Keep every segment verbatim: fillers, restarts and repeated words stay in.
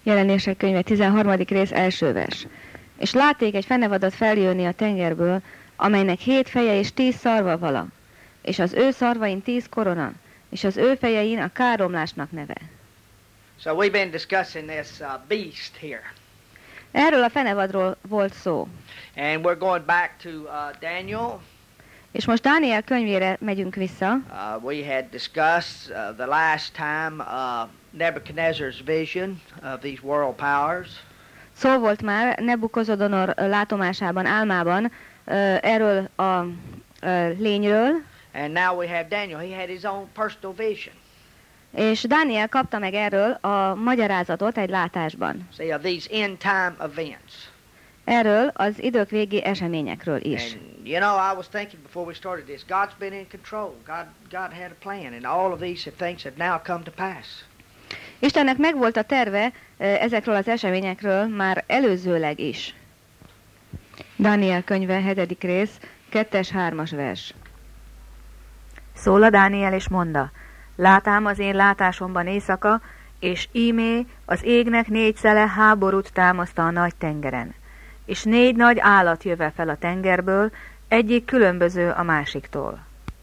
Jelenések könyve tizenharmadik rész első vers. És látték egy fenevadat feljönni a tengerből, amelynek hét feje és tíz szarva vala, és az ő szarvain tíz korona, és az ő fejein a káromlásnak neve. So we've been discussing this uh, beast here. Erről a fenevadról volt szó. And we're going back to uh, Daniel. És most Dániel könyvére megyünk vissza. Uh, we had discussed uh, the last time uh, Nebuchadnezzar's vision of these world powers. Szó volt már Nebukozodonor látomásában, álmában uh, erről a uh, lényről. And now we have Daniel. He had his own personal vision. És Dániel kapta meg erről a magyarázatot egy látásban. See, of these end time events. Erről az idők végi eseményekről is. And you know, I was thinking before we started this, God's been in control. God, God had a plan, and all of these things have now come to pass. Istennek megvolt a terve ezekről az eseményekről már előzőleg is. Dániel könyve, hetedik rész, kettes, hármas vers. Szól a Dániel és mondta: látám az én látásomban éjszaka, és ímé az égnek négy szele háborút támaszta a nagy tengeren, és négy nagy állat jöve fel a tengerből, egyik különböző a másiktól.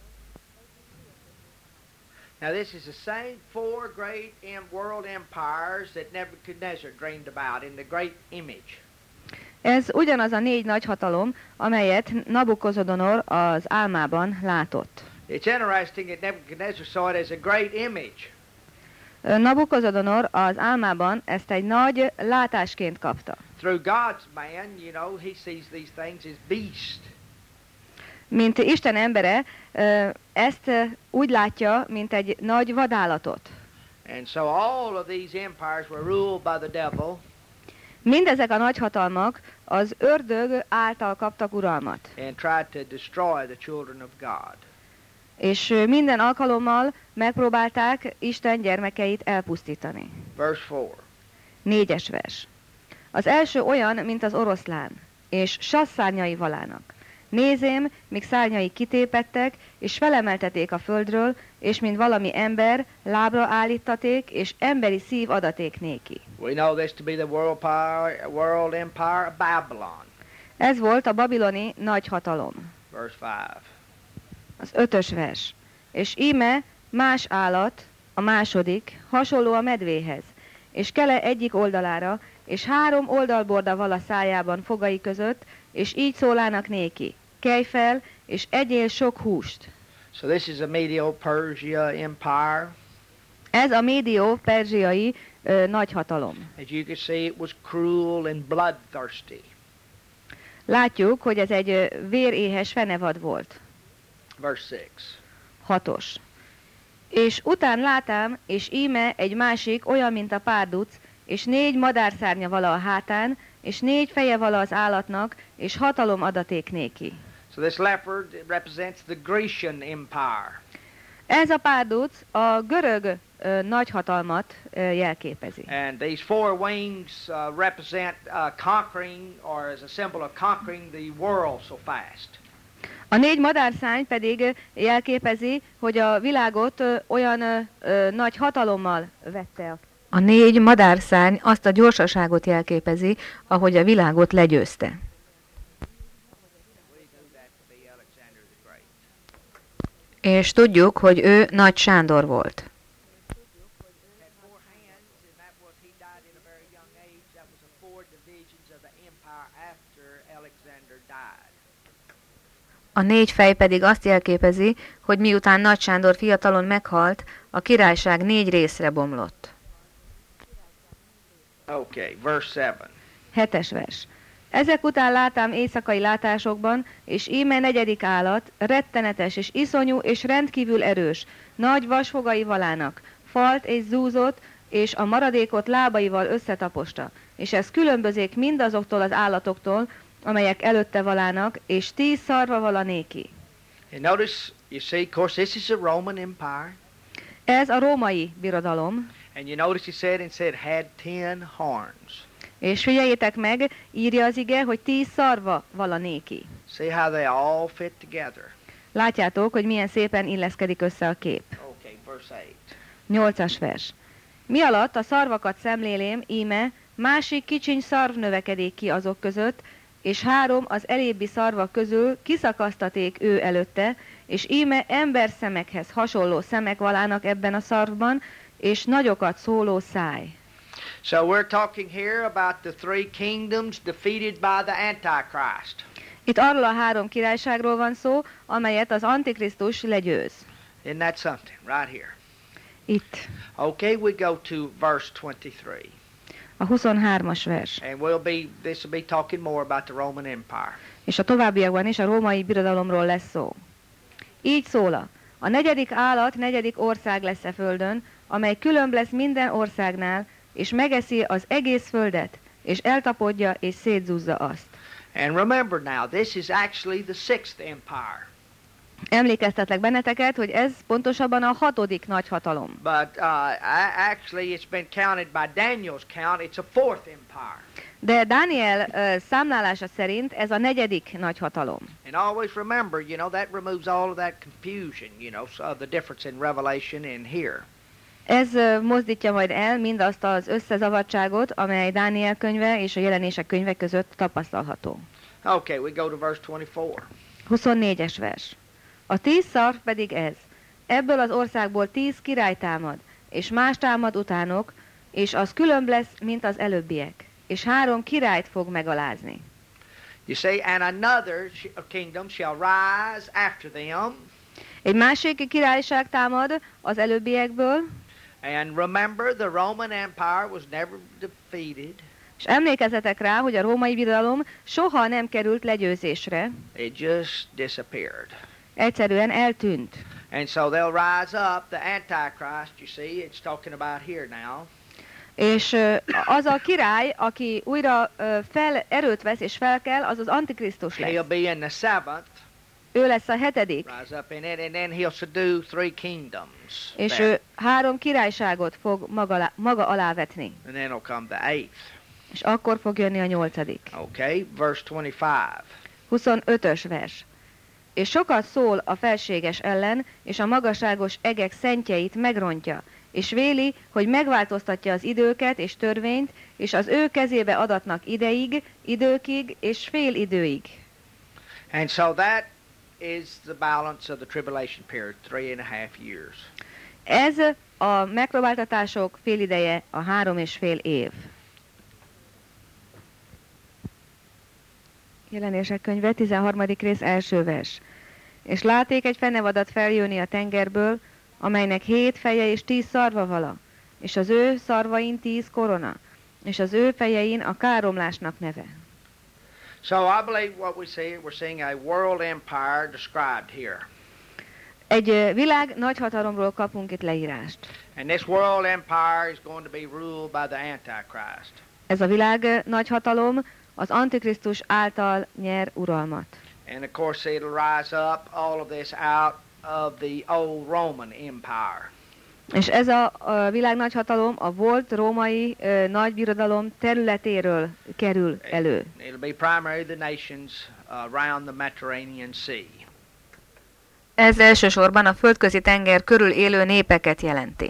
Now this is the same four great world empires that Nebuchadnezzar dreamed about in the great image. Ez ugyanaz a négy nagy hatalom, amelyet Nabukozodonor az álmában látott. It's interesting that Nebuchadnezzar saw it as a great image. Nabukozodonor az álmában ezt egy nagy látásként kapta. Through God's man, you know, he sees these things as beast. Mint Isten embere, ezt úgy látja, mint egy nagy vadállatot. And so all of these empires were ruled by the devil. Mindezek a nagyhatalmak az ördög által kaptak uralmat. And tried to destroy the children of God. És minden alkalommal megpróbálták Isten gyermekeit elpusztítani. Verse four. Négyes vers. Az első olyan, mint az oroszlán, és sasszárnyai valának. Nézém, míg szárnyai kitépettek, és felemelteték a földről, és mint valami ember, lábra állítaték, és emberi szív adaték néki. We know this to be the world power, world empire of Babylon. Ez volt a babiloni nagy hatalom. Verse five. Az ötös vers. És íme más állat, a második, hasonló a medvéhez, és kele egyik oldalára, és három oldalborda vala szájában fogai között, és így szólának néki: kelj fel, és egyél sok húst. So this is a Medo-Persia empire. Ez a médio-perzsiai ö, nagyhatalom. As you can see, it was cruel and bloodthirsty. Látjuk, hogy ez egy ö, véréhes fenevad volt. Verse six. Hatos. És után látám, és íme egy másik olyan, mint a párduc, és négy madárszárnya vala a hátán, és négy feje vala az állatnak, és hatalom adaték néki. So this leopard represents the Grecian empire. Ez a párduc a görög ö, nagyhatalmat ö, jelképezi. And these four wings uh, represent uh, conquering, or as a symbol of conquering the world so fast. A négy madárszárny pedig jelképezi, hogy a világot ö, olyan ö, ö, nagy hatalommal vette a A négy madárszárny azt a gyorsaságot jelképezi, ahogy a világot legyőzte. És tudjuk, hogy ő Nagy Sándor volt. A négy fej pedig azt jelképezi, hogy miután Nagy Sándor fiatalon meghalt, a királyság négy részre bomlott. Okay, verse seven. Hetes vers. Ezek után látám éjszakai látásokban, és íme negyedik állat, rettenetes és iszonyú és rendkívül erős, nagy vasfogai valának, falt és zúzott, és a maradékot lábaival összetaposta, és ez különbözik mindazoktól az állatoktól, amelyek előtte valának, és tíz szarva vala néki. And notice, you see, of course, this is a Roman empire. Ez a római birodalom. And you notice he said and said had ten horns. És figyeljétek meg, írja az ige, hogy tíz szarva vala néki. See how they all fit together. Látjátok, hogy milyen szépen illeszkedik össze a kép. Okay, verse eight. Nyolcas vers. Mi alatt a szarvakat szemlélém, íme másik kicsiny szarv növekedik ki azok között, és három az elébbi szarvak közül kiszakasztaték ő előtte, és íme emberszemekhez hasonló szemek valának ebben a szarvban, és nagyokat szóló száj. So we're talking here about the three kingdoms defeated by the Antichrist. Itt arról a három királyságról van szó, amelyet az Antikrisztus legyőz. Isn't that something? Right here. Itt. Okay, we go to verse twenty-three. A huszonhármas vers. And we'll be, this will be talking more about the Roman Empire. És a továbbiakban is a római birodalomról lesz szó. Így szól: a negyedik állat negyedik ország lesz a földön, amely különb lesz minden országnál, és megeszi az egész földet, és eltapodja és szétzúzza azt. And remember now, this is actually the sixth empire. Emlékeztetlek benneteket, hogy ez pontosabban a hatodik nagyhatalom. But uh, actually it's been counted by Daniel's count, it's a fourth empire. De Dániel uh, számlálása szerint ez a negyedik nagyhatalom. And always remember, you know, that removes all of that confusion, you know, so the difference in Revelation and here. Ez uh, mozdítja majd el mindazt az összezavartságot, amely Dániel könyve és a Jelenések könyve között tapasztalható. Okay, we go to verse twenty-four. huszonnégyes vers. A tíz szarv pedig ez. Ebből az országból tíz király támad, és más támad utánok, és az különb lesz, mint az előbbiek, és három királyt fog megalázni. You see, and another kingdom shall rise after them. Egy másik királyság támad az előbbiekből, and remember, the Roman Empire was never defeated. És emlékezzetek rá, hogy a római birodalom soha nem került legyőzésre. It just disappeared. Egyszerűen eltűnt. And so they'll rise up, the Antichrist, you see, it's talking about here now. És uh, az a király, aki újra uh, fel, erőt vesz és felkel, az az Antikrisztus lesz. He'll be in the seventh. Ő lesz a hetedik. Rise up in it, and then he'll subdue three kingdoms. És there. ő három királyságot fog maga, maga alá vetni. And then it'll come the eighth. És akkor fog jönni a nyolcadik. Okay, verse twenty-five. huszonötös vers. És sokat szól a felséges ellen, és a magasságos egek szentjeit megrontja, és véli, hogy megváltoztatja az időket és törvényt, és az ő kezébe adatnak ideig, időkig és fél időig. And so that is the balance of the tribulation period, three and a half years. Ez a megpróbáltatások félideje, a három és fél év. Jelenések könyve, tizenharmadik rész, első vers. És láték egy fenevadat feljönni a tengerből, amelynek hét feje és tíz szarva vala, és az ő szarvain tíz korona, és az ő fejein a káromlásnak neve. So I believe what we see, we're seeing a world empire described here. Egy világ nagyhatalomról kapunk itt leírást. And this world empire is going to be ruled by the Antichrist. Ez a világ nagyhatalom az Antikrisztus által nyer uralmat. And of course it'll rise up all of this out of the old Roman Empire. És ez a, a világ nagyhatalom a volt római ö, nagybirodalom területéről kerül elő. It'll be primarily the nations around the Mediterranean Sea. Ez elsősorban a földközi tenger körül élő népeket jelenti.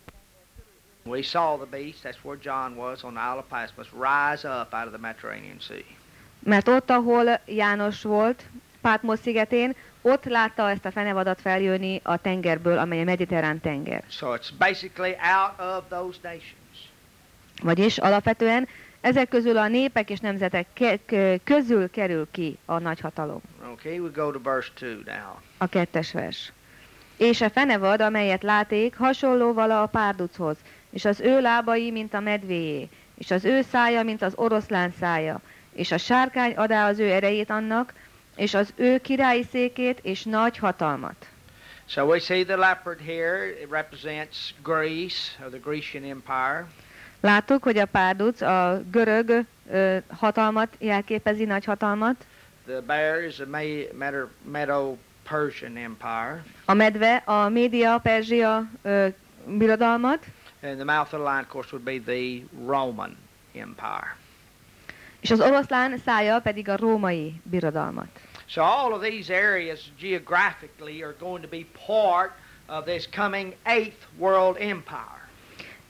We saw the beast, that's where John was on the Isle of Patmos, rise up out of the Mediterranean Sea. Mert ott, ahol János volt, Pátmos szigetén, ott látta ezt a fenevadat feljönni a tengerből, amely a mediterrán tenger. So it's basically out of those nations. Vagyis alapvetően ezek közül a népek és nemzetek ke- közül kerül ki a nagyhatalom. Okay, we go to verse two now. A kettes vers. És a fenevad, amelyet láték, hasonló vala a párduchoz, és az ő lábai, mint a medvéjé, és az ő szája, mint az oroszlán szája, és a sárkány adá az ő erejét annak, és az ő királyi székét és nagy hatalmat. So we see the leopard here, it represents Greece, or the Grecian Empire. Láttuk, hogy a párduc a görög ö, hatalmat jelképezi, nagy hatalmat. The bear is the Medo-Persian Empire. A medve a Média-Perzsia ö, birodalmat. And the mouth of the lion, of course, would be the Roman Empire. És az oroszlán szája pedig a római birodalmat. So all of these areas geographically are going to be part of this coming eighth world empire.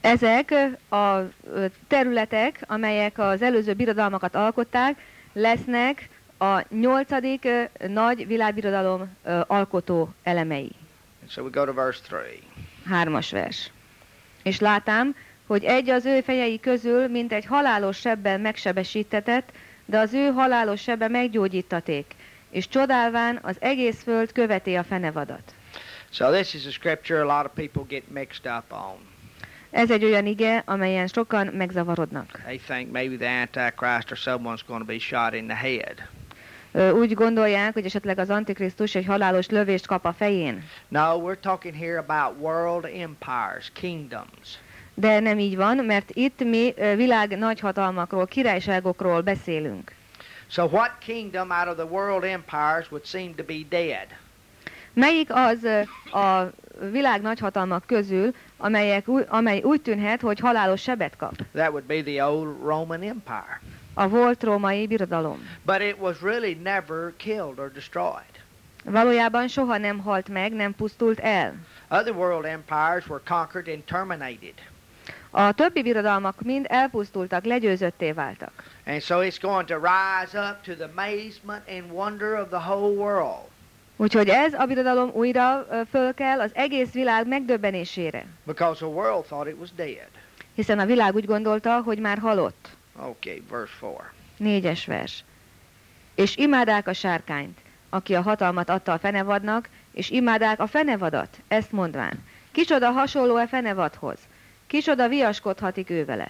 Ezek a területek, amelyek az előző birodalmakat alkották, lesznek a nyolcadik nagy világbirodalom alkotó elemei. And so we go to verse three. Hármas vers. És látám, hogy egy az ő fejei közül, mint egy halálos sebben megsebesítetett, de az ő halálos sebbe meggyógyítaték, és csodálván az egész föld követi a fenevadat. So this is a scripture a lot of people get mixed up on. Ez egy olyan ige, amelyen sokan megzavarodnak. They think maybe the Antichrist or someone's going to be shot in the head. Ö, úgy gondolják, hogy esetleg az Antikrisztus egy halálos lövést kap a fején. No, we're talking here about world empires, kingdoms. De nem így van, mert itt mi ö, világ nagyhatalmakról, királyságokról beszélünk. So what kingdom out of the world empires would seem to be dead? Melyik az ö, a világ nagyhatalmak közül, amelyek, amely úgy tűnhet, hogy halálos sebet kap? That would be the old Roman Empire. A volt római birodalom. But it was really never killed or destroyed. Valójában soha nem halt meg, nem pusztult el. Other world empires were conquered and terminated. A többi birodalmak mind elpusztultak, legyőzötté váltak. And so it's going to rise up to the amazement and wonder of the whole world. Úgyhogy ez a birodalom újra ö, föl kell az egész világ megdöbbenésére. Because the world thought it was dead. Hiszen a világ úgy gondolta, hogy már halott. Okay, verse four. Négyes vers. És imádák a sárkányt, aki a hatalmat adta a fenevadnak, és imádák a fenevadat, ezt mondván. Kicsoda hasonló-e fenevadhoz? Kicsoda viaskodhatik ő vele?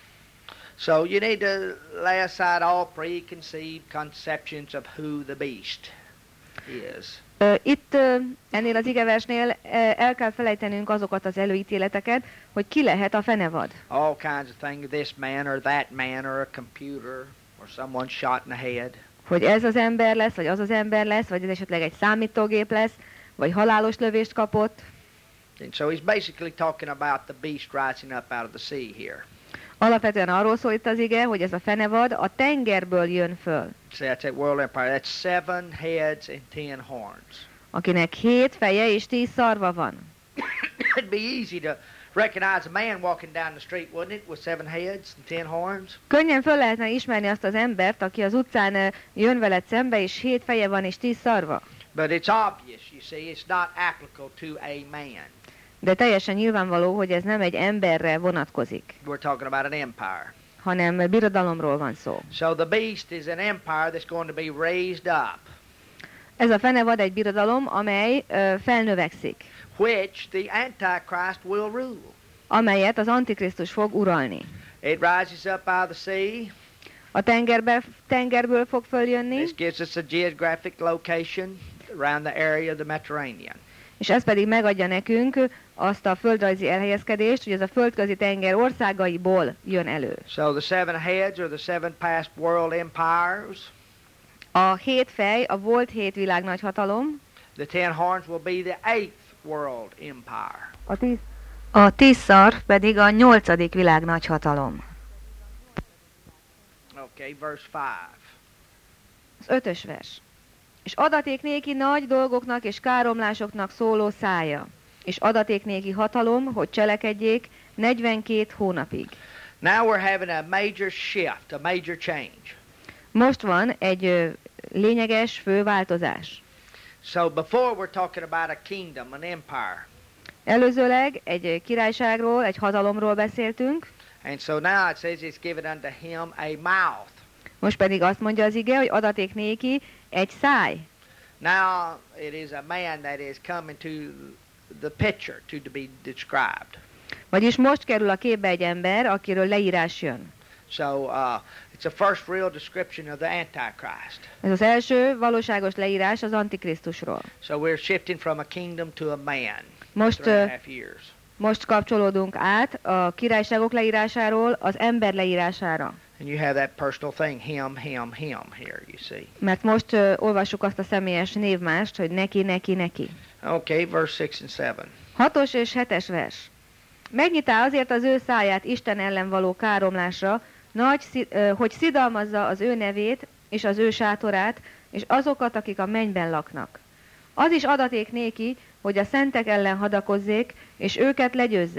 So you need to lay aside all preconceived conceptions of who the beast is. Ö, Itt ö, ennél az igeversnél ö, el kell felejtenünk azokat az előítéleteket, hogy ki lehet a fenevad. All kinds of things, this man or that man or a computer or someone shot in the head. Hogy ez az ember lesz, vagy az az ember lesz, vagy ez esetleg egy számítógép lesz, vagy halálos lövést kapott. And so he's basically talking about the beast rising up out of the sea here. Alapvetően arról szól itt az ige, hogy ez a fenevad a tengerből jön föl, See, that's that world empire. That's seven heads and ten horns. akinek hét feje és tíz szarva van. It'd be easy to recognize a man walking down the street, wouldn't it, with seven heads and ten horns? Könnyen föl lehetne ismerni azt az embert, aki az utcán ö, jön veled szembe, és hét feje van és tíz szarva. But it's obvious, you see, it's not applicable to a man. De teljesen nyilvánvaló, hogy ez nem egy emberre vonatkozik, We're talking about an empire. hanem birodalomról van szó. So the beast is an empire that's going to be raised up, Ez a fenevad egy birodalom, amely ö, felnövekszik, which the Antichrist will rule. amelyet az Antikrisztus fog uralni. It rises up out of the sea. A tengerbe, tengerből fog följönni, This gives us a geographic location around the area of the Mediterranean. és ez pedig megadja nekünk azt a földrajzi elhelyezkedést, hogy ez a földközi tenger országaiból jön elő. So the seven heads are the seven past world empires. A hét fej, a volt hét világ nagyhatalom, The ten horns will be the eighth world empire. a tíz, a tíz szarv pedig a nyolcadik világ nagyhatalom. Okay, verse five. Az ötös vers. És adaték néki nagy dolgoknak és káromlásoknak szóló szája, és adaték néki hatalom, hogy cselekedjék negyvenkét hónapig. Now we're having a major shift, a major change. Most van egy ö, lényeges főváltozás. So before we're talking about a kingdom, an empire. Előzőleg egy királyságról, egy hatalomról beszéltünk, And so now it says it's given unto him a mouth. most pedig azt mondja az ige, hogy adaték néki egy száj. Now it is a man that is coming to the picture to be described. Vagyis most kerül a képbe egy ember, akiről leírás jön. So uh, it's a first real description of the Antichrist. Ez az első valóságos leírás az Antikrisztusról. So we're shifting from a kingdom to a man. Most, Three and ö, a half years. most kapcsolódunk át a királyságok leírásáról az ember leírására. And you have that personal thing, him, him, him here, you see. Mert most uh, olvassuk azt a személyes névmást, hogy neki, neki, neki. Okay, verse six and seven. Hatos és hetes vers. Megnyitá azért az ő száját Isten ellen való káromlásra, nagy, szi- ö, hogy szidalmazza az ő nevét és az ő sátorát, és azokat, akik a mennyben laknak. Az is adaték néki, hogy a szentek ellen hadakozzék, és őket legyőzze,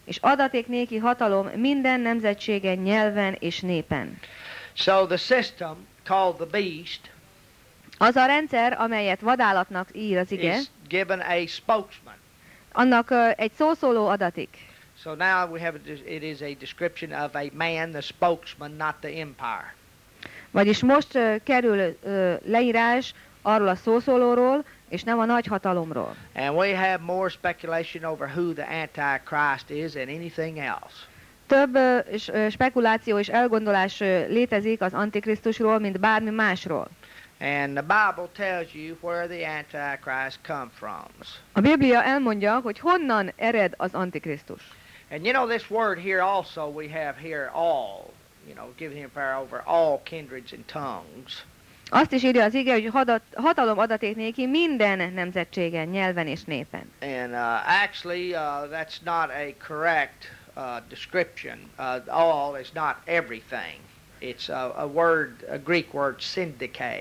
és adaték néki hatalom minden nemzetségen, nyelven és népen. So the system called the beast Az a rendszer, amelyet vadállatnak ír az ige, is given a spokesman. annak ö, egy szószóló adatik. So now we have a, it is a description of a man, the spokesman, not the empire. Vagyis most ö, kerül ö, leírás arról a szószólóról, és nem a nagy hatalomról. And we have more speculation over who the Antichrist is than anything else. Több ö, s- ö, spekuláció és elgondolás ö, létezik az Antikrisztusról, mint bármi másról. And the Bible tells you where the Antichrist come from. A Biblia elmondja, hogy honnan ered az Antikrisztus. And you know this word here also we have here all, you know, giving him power over all kindreds and tongues. Azt is írja az ige, hogy hadat, hatalom adaték néki minden nemzetségen, nyelven és népen. And uh, actually uh, that's not a correct uh, description. Uh, all is not everything. It's a, a word, a Greek word, syndiké.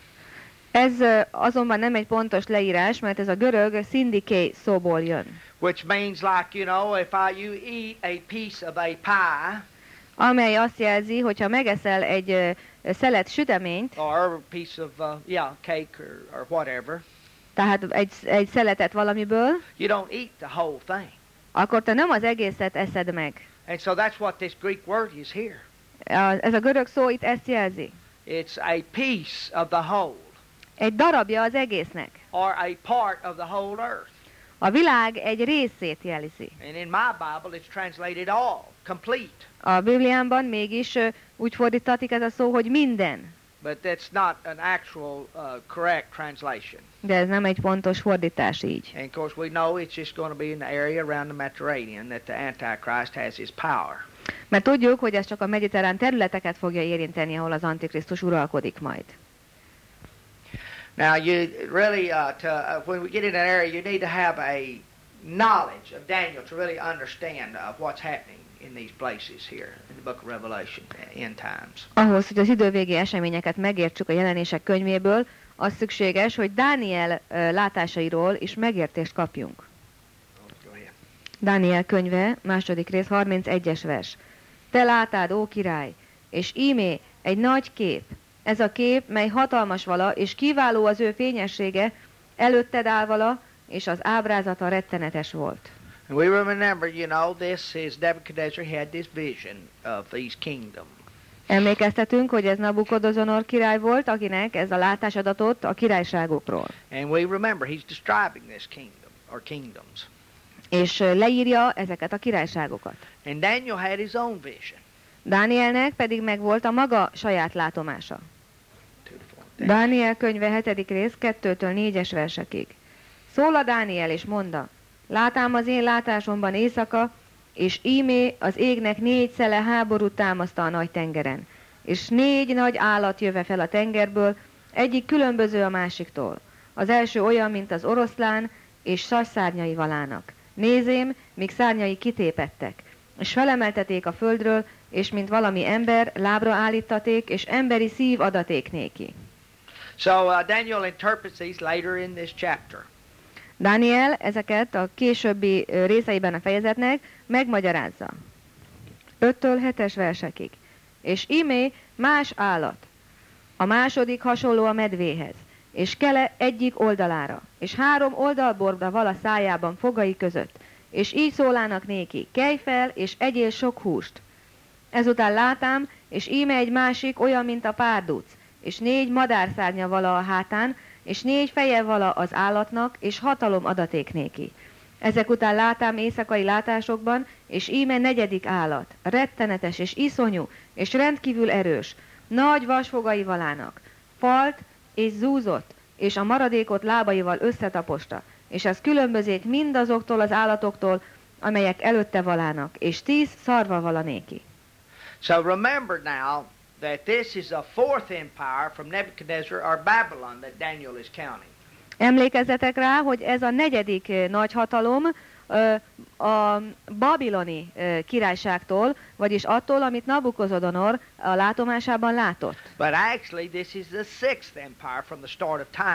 Ez ö, azonban nem egy pontos leírás, mert ez a görög szindiké szóból jön, Which means like, you know, if I, you eat a piece of a pie amely azt jelzi, hogyha megeszel egy ö, szelet süteményt, or a piece of, uh, yeah, cake or, or whatever, tehát egy, egy szeletet valamiből, you don't eat the whole thing. akkor te nem az egészet eszed meg. And so that's what this Greek word is here. A- Ez a görög szó itt ezt jelzi. It's a piece of the whole Egy darabja az egésznek. or a part of the whole earth. A világ egy részét jelzi. And in my Bible it's translated all, complete. A Bibliámban mégis ö, úgy fordítatik ez a szó, hogy minden. But that's not an actual uh, correct translation. De ez nem egy pontos fordítás így. And of course we know it's just going to be in the area around the Mediterranean that the Antichrist has his power. Mert tudjuk, hogy ez csak a mediterrán területeket fogja érinteni, ahol az Antikrisztus uralkodik majd. Now you really, uh, to, uh, when we get in that area, you need to have a knowledge of Daniel to really understand uh, what's happening in these places here in the book of Revelation, end times. Ahhoz, hogy az idővégi eseményeket megértsük a jelenések könyvéből, az szükséges, hogy Dániel ö, látásairól is megértést kapjunk. Go ahead. Dániel könyve, második rész, harmincegyes vers. Te látád, ó király, és ímé egy nagy kép. Ez a kép, mely hatalmas vala, és kiváló az ő fényessége, előtted áll vala, és az ábrázata rettenetes volt. And we will remember, you know, this is Nebuchadnezzar had this vision of these kingdoms. Emlékeztetünk, hogy ez Nabukodozonor király volt, akinek ez a látás adatott a királyságokról. And we remember he's describing this kingdom, or kingdoms. És ö, leírja ezeket a királyságokat. And Daniel had his own vision. Dánielnek pedig megvolt a maga saját látomása. Two to four. Dániel könyve hetedik rész, kettőtől négyes versekig. Szól a Dániel és mondta, látám az én látásomban éjszaka, és ímé az égnek négy szele háborút támaszta a nagy tengeren, és négy nagy állat jöve fel a tengerből, egyik különböző a másiktól. Az első olyan, mint az oroszlán, és sasszárnyai valának. Nézém, míg szárnyai kitépettek, és felemelteték a földről, és mint valami ember, lábra állítaték, és emberi szív adaték néki. So uh, Daniel interprets these later in this chapter. Dániel ezeket a későbbi ö, részeiben a fejezetnek megmagyarázza. öttől hetes versekig. És ímé más állat. A második hasonló a medvéhez, és kele egyik oldalára, és három oldalborda val a szájában fogai között, és így szólának néki, kelj fel, és egyél sok húst. Ezután látám, és íme egy másik olyan, mint a párduc, és négy madárszárnya vala a hátán, és négy feje vala az állatnak, és hatalom adaték néki. Ezek után látám éjszakai látásokban, és íme negyedik állat, rettenetes és iszonyú, és rendkívül erős, nagy vasfogai valának, falt és zúzott, és a maradékot lábaival összetaposta, és ez különbözik mindazoktól az állatoktól, amelyek előtte valának, és tíz szarva vala néki. So remember now that this is a fourth empire from Nebuchadnezzar or Babylon that Daniel is counting. Emlékezzetek rá, hogy ez a negyedik ö, nagy hatalom ö, a babiloni ö, királyságtól, vagyis attól, amit Nabukozodonor a látomásában látott. But actually this is the sixth empire from the start of time.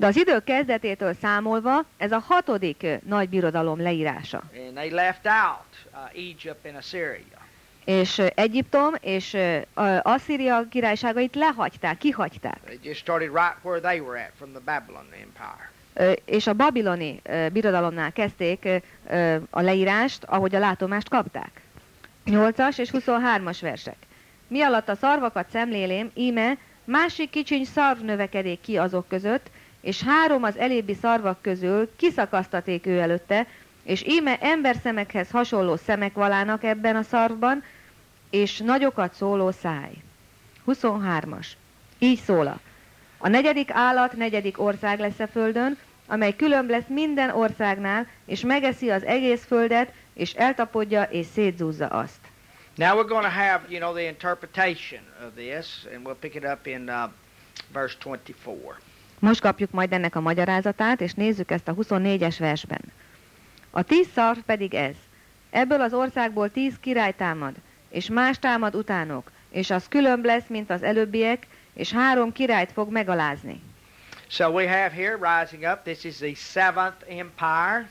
De az idők kezdetétől számolva ez a hatodik ö, nagy birodalom leírása. And they left out uh, Egypt and Assyria. És ö, Egyiptom és ö, Asszíria királyságait lehagyták, kihagyták. They just started right where they were at, from the Babylon Empire. Ö, és a babiloni ö, birodalomnál kezdték ö, ö, a leírást, ahogy a látomást kapták. nyolcas és huszonhármas versek. Mi alatt a szarvakat szemlélém, íme másik kicsiny szarv növekedék ki azok között, és három az elébbi szarvak közül kiszakasztaték ő előtte, és íme emberszemekhez hasonló szemek valának ebben a szarvban, és nagyokat szóló száj. huszonhármas. Így szóla. A negyedik állat negyedik ország lesz a földön, amely különb lesz minden országnál, és megeszi az egész földet, és eltapodja és szétzúzza azt. Now we're going to have, you know, the interpretation of this, and we'll pick it up in uh, verse twenty-four. Most kapjuk majd ennek a magyarázatát, és nézzük ezt a huszonnégyes versben. A tíz szarv pedig ez. Ebből az országból tíz király támad, és más támad utánok, és az különb lesz, mint az előbbiek, és három királyt fog megalázni. So we have here rising up, this is the seventh empire.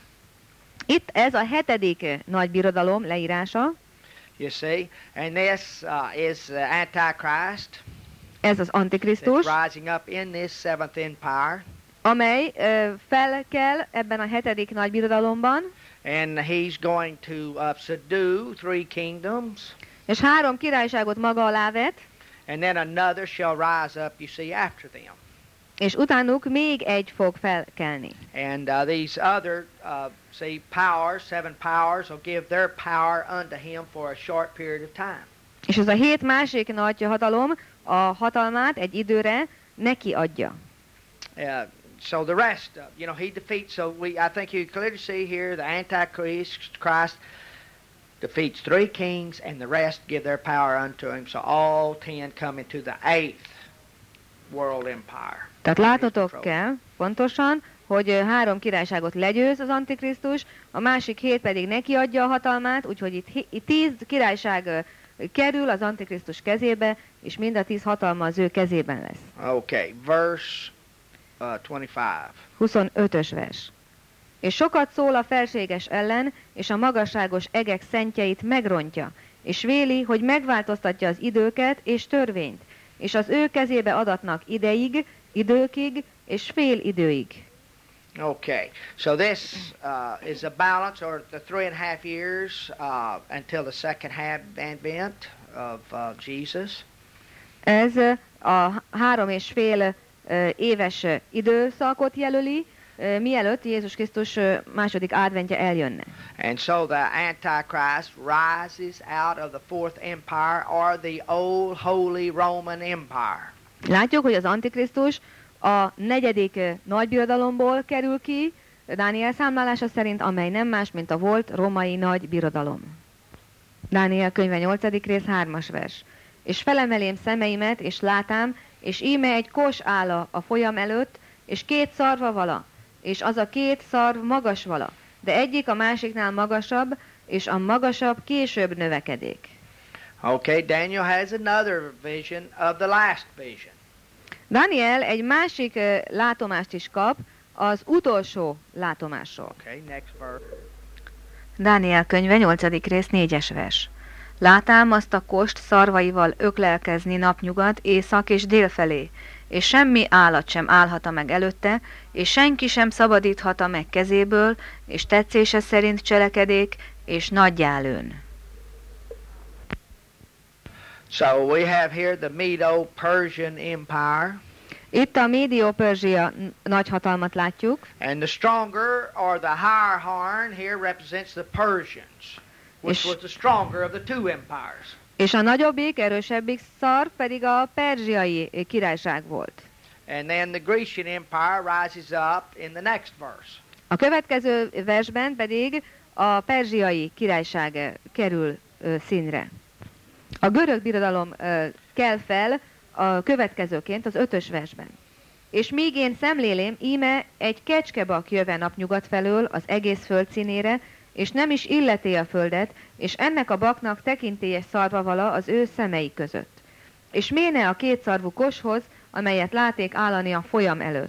Itt ez a hetedik nagy birodalom leírása, You see, and this uh, is the Antichrist. ez az Antikrisztus, That's rising up in this seventh empire, amely ö, fel kell ebben a hetedik nagy birodalomban, and he's going to uh, subdue three kingdoms, és három királyságot maga alá vet, and then another shall rise up, you see, after them. és utánuk még egy fog felkelni. And uh, these other, uh, see, powers, seven powers, will give their power unto him for a short period of time. És ez a hét másik nagy hatalom a hatalmát egy időre neki adja. Uh, so the rest, uh, you know, he defeats, so we, I think you clearly see here the Antichrist Christ defeats three kings, and the rest give their power unto him. So all ten come into the eighth world empire. Tehát látnotok kell pontosan, hogy ö, három királyságot legyőz az Antikrisztus, a másik hét pedig neki adja a hatalmát, úgyhogy itt, hi- itt tíz királyság ö, kerül az Antikrisztus kezébe, és mind a tíz hatalma az ő kezében lesz. Okay, verse uh, twenty-five. huszonötös vers. És sokat szól a felséges ellen, és a magasságos egek szentjeit megrontja, és véli, hogy megváltoztatja az időket és törvényt, és az ő kezébe adatnak ideig, időkig és fél időig. Okay, so this uh, is a balance, or the three and a half years uh, until the second half advent of uh, Jesus. Ez ö, a három és fél ö, éves ö, időszakot jelöli, ö, mielőtt Jézus Krisztus ö, második adventje eljönne. And so the Antichrist rises out of the fourth empire, or the old holy Roman Empire. Látjuk, hogy az Antikrisztus a negyedik ö, nagybirodalomból kerül ki, Dániel számlálása szerint, amely nem más, mint a volt római nagy birodalom. Dániel könyve nyolcadik rész hármas vers. És felemelém szemeimet, és látám, és íme egy kos áll a folyam előtt, és két szarva vala, és az a két szarv magas vala, de egyik a másiknál magasabb, és a magasabb később növekedék. Okay, Daniel has another vision of the last vision. Daniel egy másik ö, látomást is kap, az utolsó látomásról. Okay, next verse. Dániel könyve nyolcadik rész négyes vers. Látám azt a kost szarvaival öklelkezni napnyugat, észak és dél felé, és semmi állat sem állhata meg előtte, és senki sem szabadíthata meg kezéből, és tetszése szerint cselekedék, és nagyjá lőn. So we have here the Medo-Persian Empire. Itt a Médio-Perzsia nagyhatalmat látjuk, And the stronger, or the higher horn, here represents the Persians, which És- was the stronger of the two empires. és a nagyobbik, erősebbik szarv pedig a perzsiai királyság volt. And then the Grecian Empire rises up in the next verse. A következő versben pedig a perzsiai királyság eh, kerül ö, színre. A görög birodalom ö, kell fel a következőként az ötös versben. És míg én szemlélém, íme egy kecskebak jöve napnyugat felől az egész föld színére, és nem is illeti a földet, és ennek a baknak tekintélyes szarva vala az ő szemei között. És méne a kétszarvú koshoz, amelyet láték állani a folyam előtt,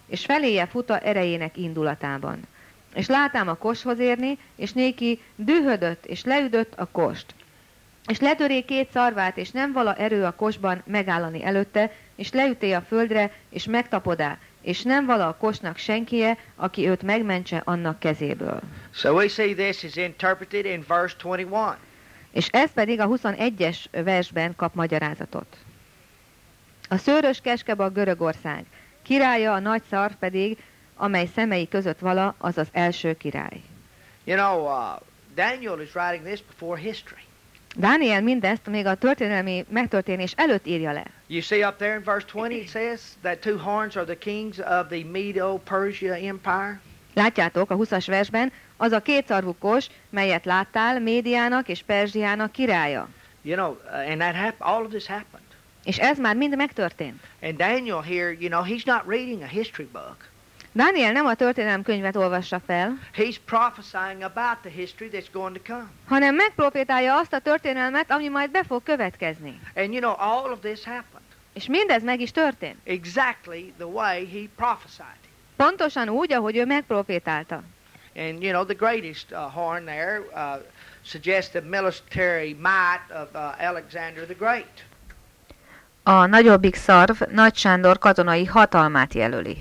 és feléje futa erejének indulatában. És látám a koshoz érni, és néki dühödött, és leüdött a kost. És letöré két szarvát, és nem vala erő a kosban megállani előtte, és leüté a földre, és megtapodá, és nem vala a kosnak senkie, aki őt megmentse annak kezéből. So we see this is interpreted in verse twenty-one. És ez pedig a huszonegyes versben kap magyarázatot. A szőrös keskeba Görögország, királya a nagy szarv pedig, amely szemei között vala, az az első király. You know, uh, Daniel is writing this before history. Dániel mindezt még a történelmi megtörténés előtt írja le. You see up there in verse twenty it says that two horns are the kings of the Medo-Persia Empire. Látjátok a huszas versben, az a kétszarvú kos, melyet láttál, Médiának és Perzsiának királya. You know, uh, and that hap- all of this happened. És ez már mind megtörtént. And Daniel here, you know, he's not reading a history book. Dániel nem a történelem könyvet olvassa fel, He's prophesying about the history that's going to come. hanem megprofétálja azt a történelmet, ami majd be fog következni. And you know, all of this happened És mindez meg is történt. exactly the way he prophesied. Pontosan úgy, ahogy ő megprofétálta. And you know, the greatest uh, horn there uh, suggests the military might of uh, Alexander the Great. A nagyobbik szarv Nagy Sándor katonai hatalmát jelöli.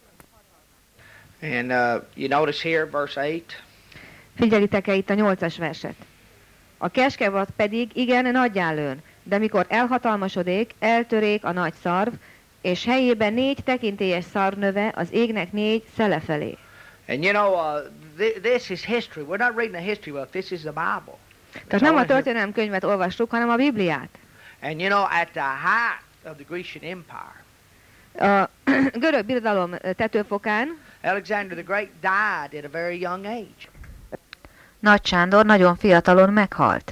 And uh, you notice here, verse eight. Figyelitek-e itt a nyolcas verset. A keskevad pedig igen nagyján lőn, de mikor elhatalmasodék, eltörék a nagy szarv, és helyében négy tekintélyes szarvnöve az égnek négy szele felé. And you know, uh, th- this is history. We're not reading a history book. This is the Bible. Tehát nem a történelem könyvet olvassuk, hanem a Bibliát. And you know, at the height of the Grecian Empire, A görög birodalom tetőfokán Alexander the Great died at a very young age. Nagy Sándor nagyon fiatalon meghalt.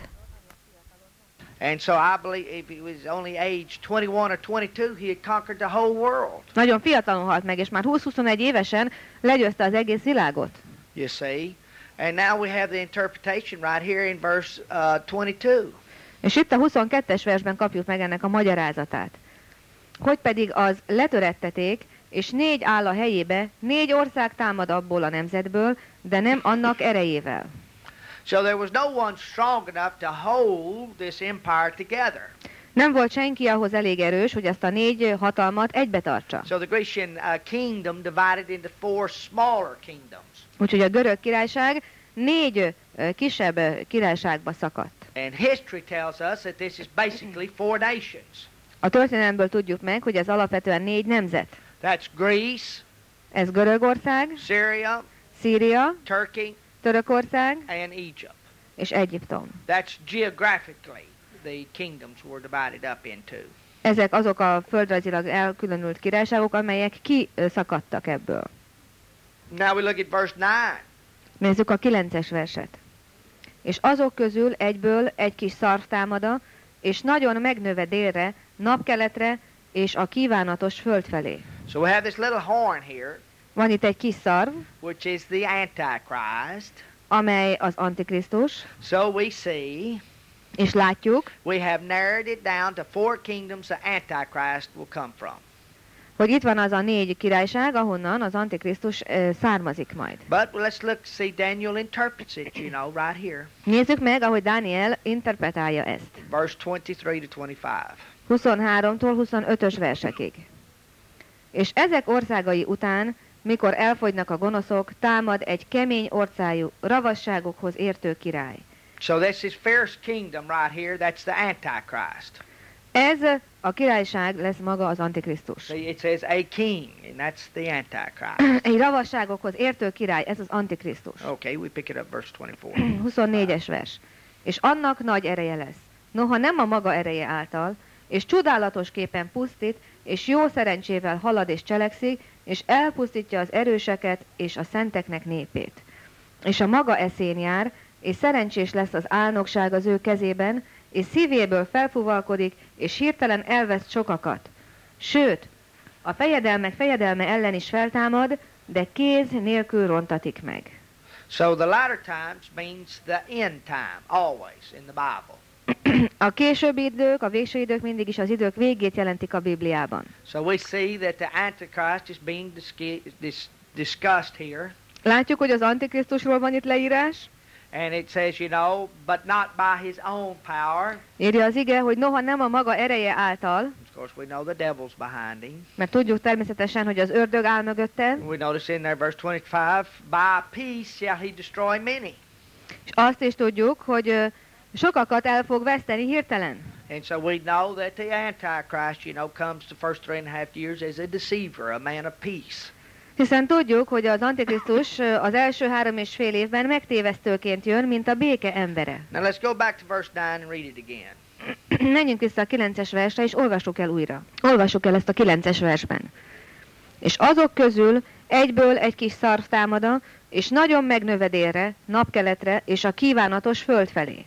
And so I believe if he was only age twenty-one or twenty-two, he had conquered the whole world. Nagyon fiatalon halt meg, és már húsz-huszonegy évesen legyőzte az egész világot. You see? And now we have the interpretation right here in verse uh, twenty-two. És itt a huszonkettes versben kapjuk meg ennek a magyarázatát. Hogy pedig az letöretteték, és négy áll a helyébe, négy ország támad abból a nemzetből, de nem annak erejével. So there was no one strong enough to hold this empire together. Nem volt senki ahhoz elég erős, hogy ezt a négy hatalmat egybe tartsa. So the Grecian uh, kingdom divided into four smaller kingdoms. Úgyhogy a görög királyság négy ö, kisebb ö, királyságba szakadt. And history tells us that this is basically four nations. A történelemből tudjuk meg, hogy ez alapvetően négy nemzet. That's Greece, Ez Görögország, Syria, Szíria, Turkey, Törökország and Egypt. és Egyiptom. That's geographically the kingdoms were divided up into. Ezek azok a földrajzilag elkülönült királyságok, amelyek kiszakadtak ebből. Now we look at verse nine. Nézzük a kilences verset. És azok közül egyből egy kis szarv támada, és nagyon megnöve délre, napkeletre és a kívánatos föld felé. So we have this little horn here, Van itt egy kis szarv, which is the Antichrist. amely az Antikrisztus, So we see, és látjuk, we have narrowed it down to four kingdoms the Antichrist will come from. hogy itt van az a négy királyság, ahonnan az Antikrisztus ö, származik majd. But let's look, see Daniel interprets it, you know, right here. Nézzük meg, ahogy Dániel interpretálja ezt. Verse twenty-three to twenty-five. huszonháromtól huszonötös versekig. És ezek országai után, mikor elfogynak a gonoszok, támad egy kemény orcájú, ravasságokhoz értő király. So this is fierce kingdom right here. That's the Antichrist. Ez a királyság lesz maga az Antikrisztus. See, it says a king, and that's the Antichrist. Egy ravasságokhoz értő király, ez az Antikrisztus. Okay, we pick it up verse twenty-four. huszonnégyes vers. És annak nagy ereje lesz. Noha nem a maga ereje által, és csodálatosképpen pusztít, és jó szerencsével halad és cselekszik, és elpusztítja az erőseket és a szenteknek népét. És a maga eszén jár, és szerencsés lesz az álnokság az ő kezében, és szívéből felfuvalkodik, és hirtelen elvesz sokakat. Sőt, a fejedelmek fejedelme ellen is feltámad, de kéz nélkül rontatik meg. So the latter times means the end time, always in the Bible. A későbbi idők, a végső idők mindig is az idők végét jelentik a Bibliában. So we see that the Antichrist is being discu- dis- discussed here. Látjuk, hogy az Antikrisztusról van itt leírás. And it says, you know, but not by his own power. Írja az ige, hogy noha nem a maga ereje által, Of course, we know the devil's behind him. mert tudjuk természetesen, hogy az ördög áll mögötte, We notice in there, verse twenty-five, by peace shall he destroy many. és azt is tudjuk, hogy ö, sokakat el fog veszteni hirtelen. And so we know that the Antichrist, you know, comes the first three and a half years as a deceiver, a man of peace. Hiszen tudjuk, hogy az Antikrisztus ö, az első három és fél évben megtévesztőként jön, mint a béke embere. Now let's go back to verse nine and read it again. Menjünk vissza a kilences versre, és olvassuk el újra. Olvassuk el ezt a kilences versben. És azok közül egyből egy kis szarv támada, és nagyon megnő délre, napkeletre, és a kívánatos föld felé.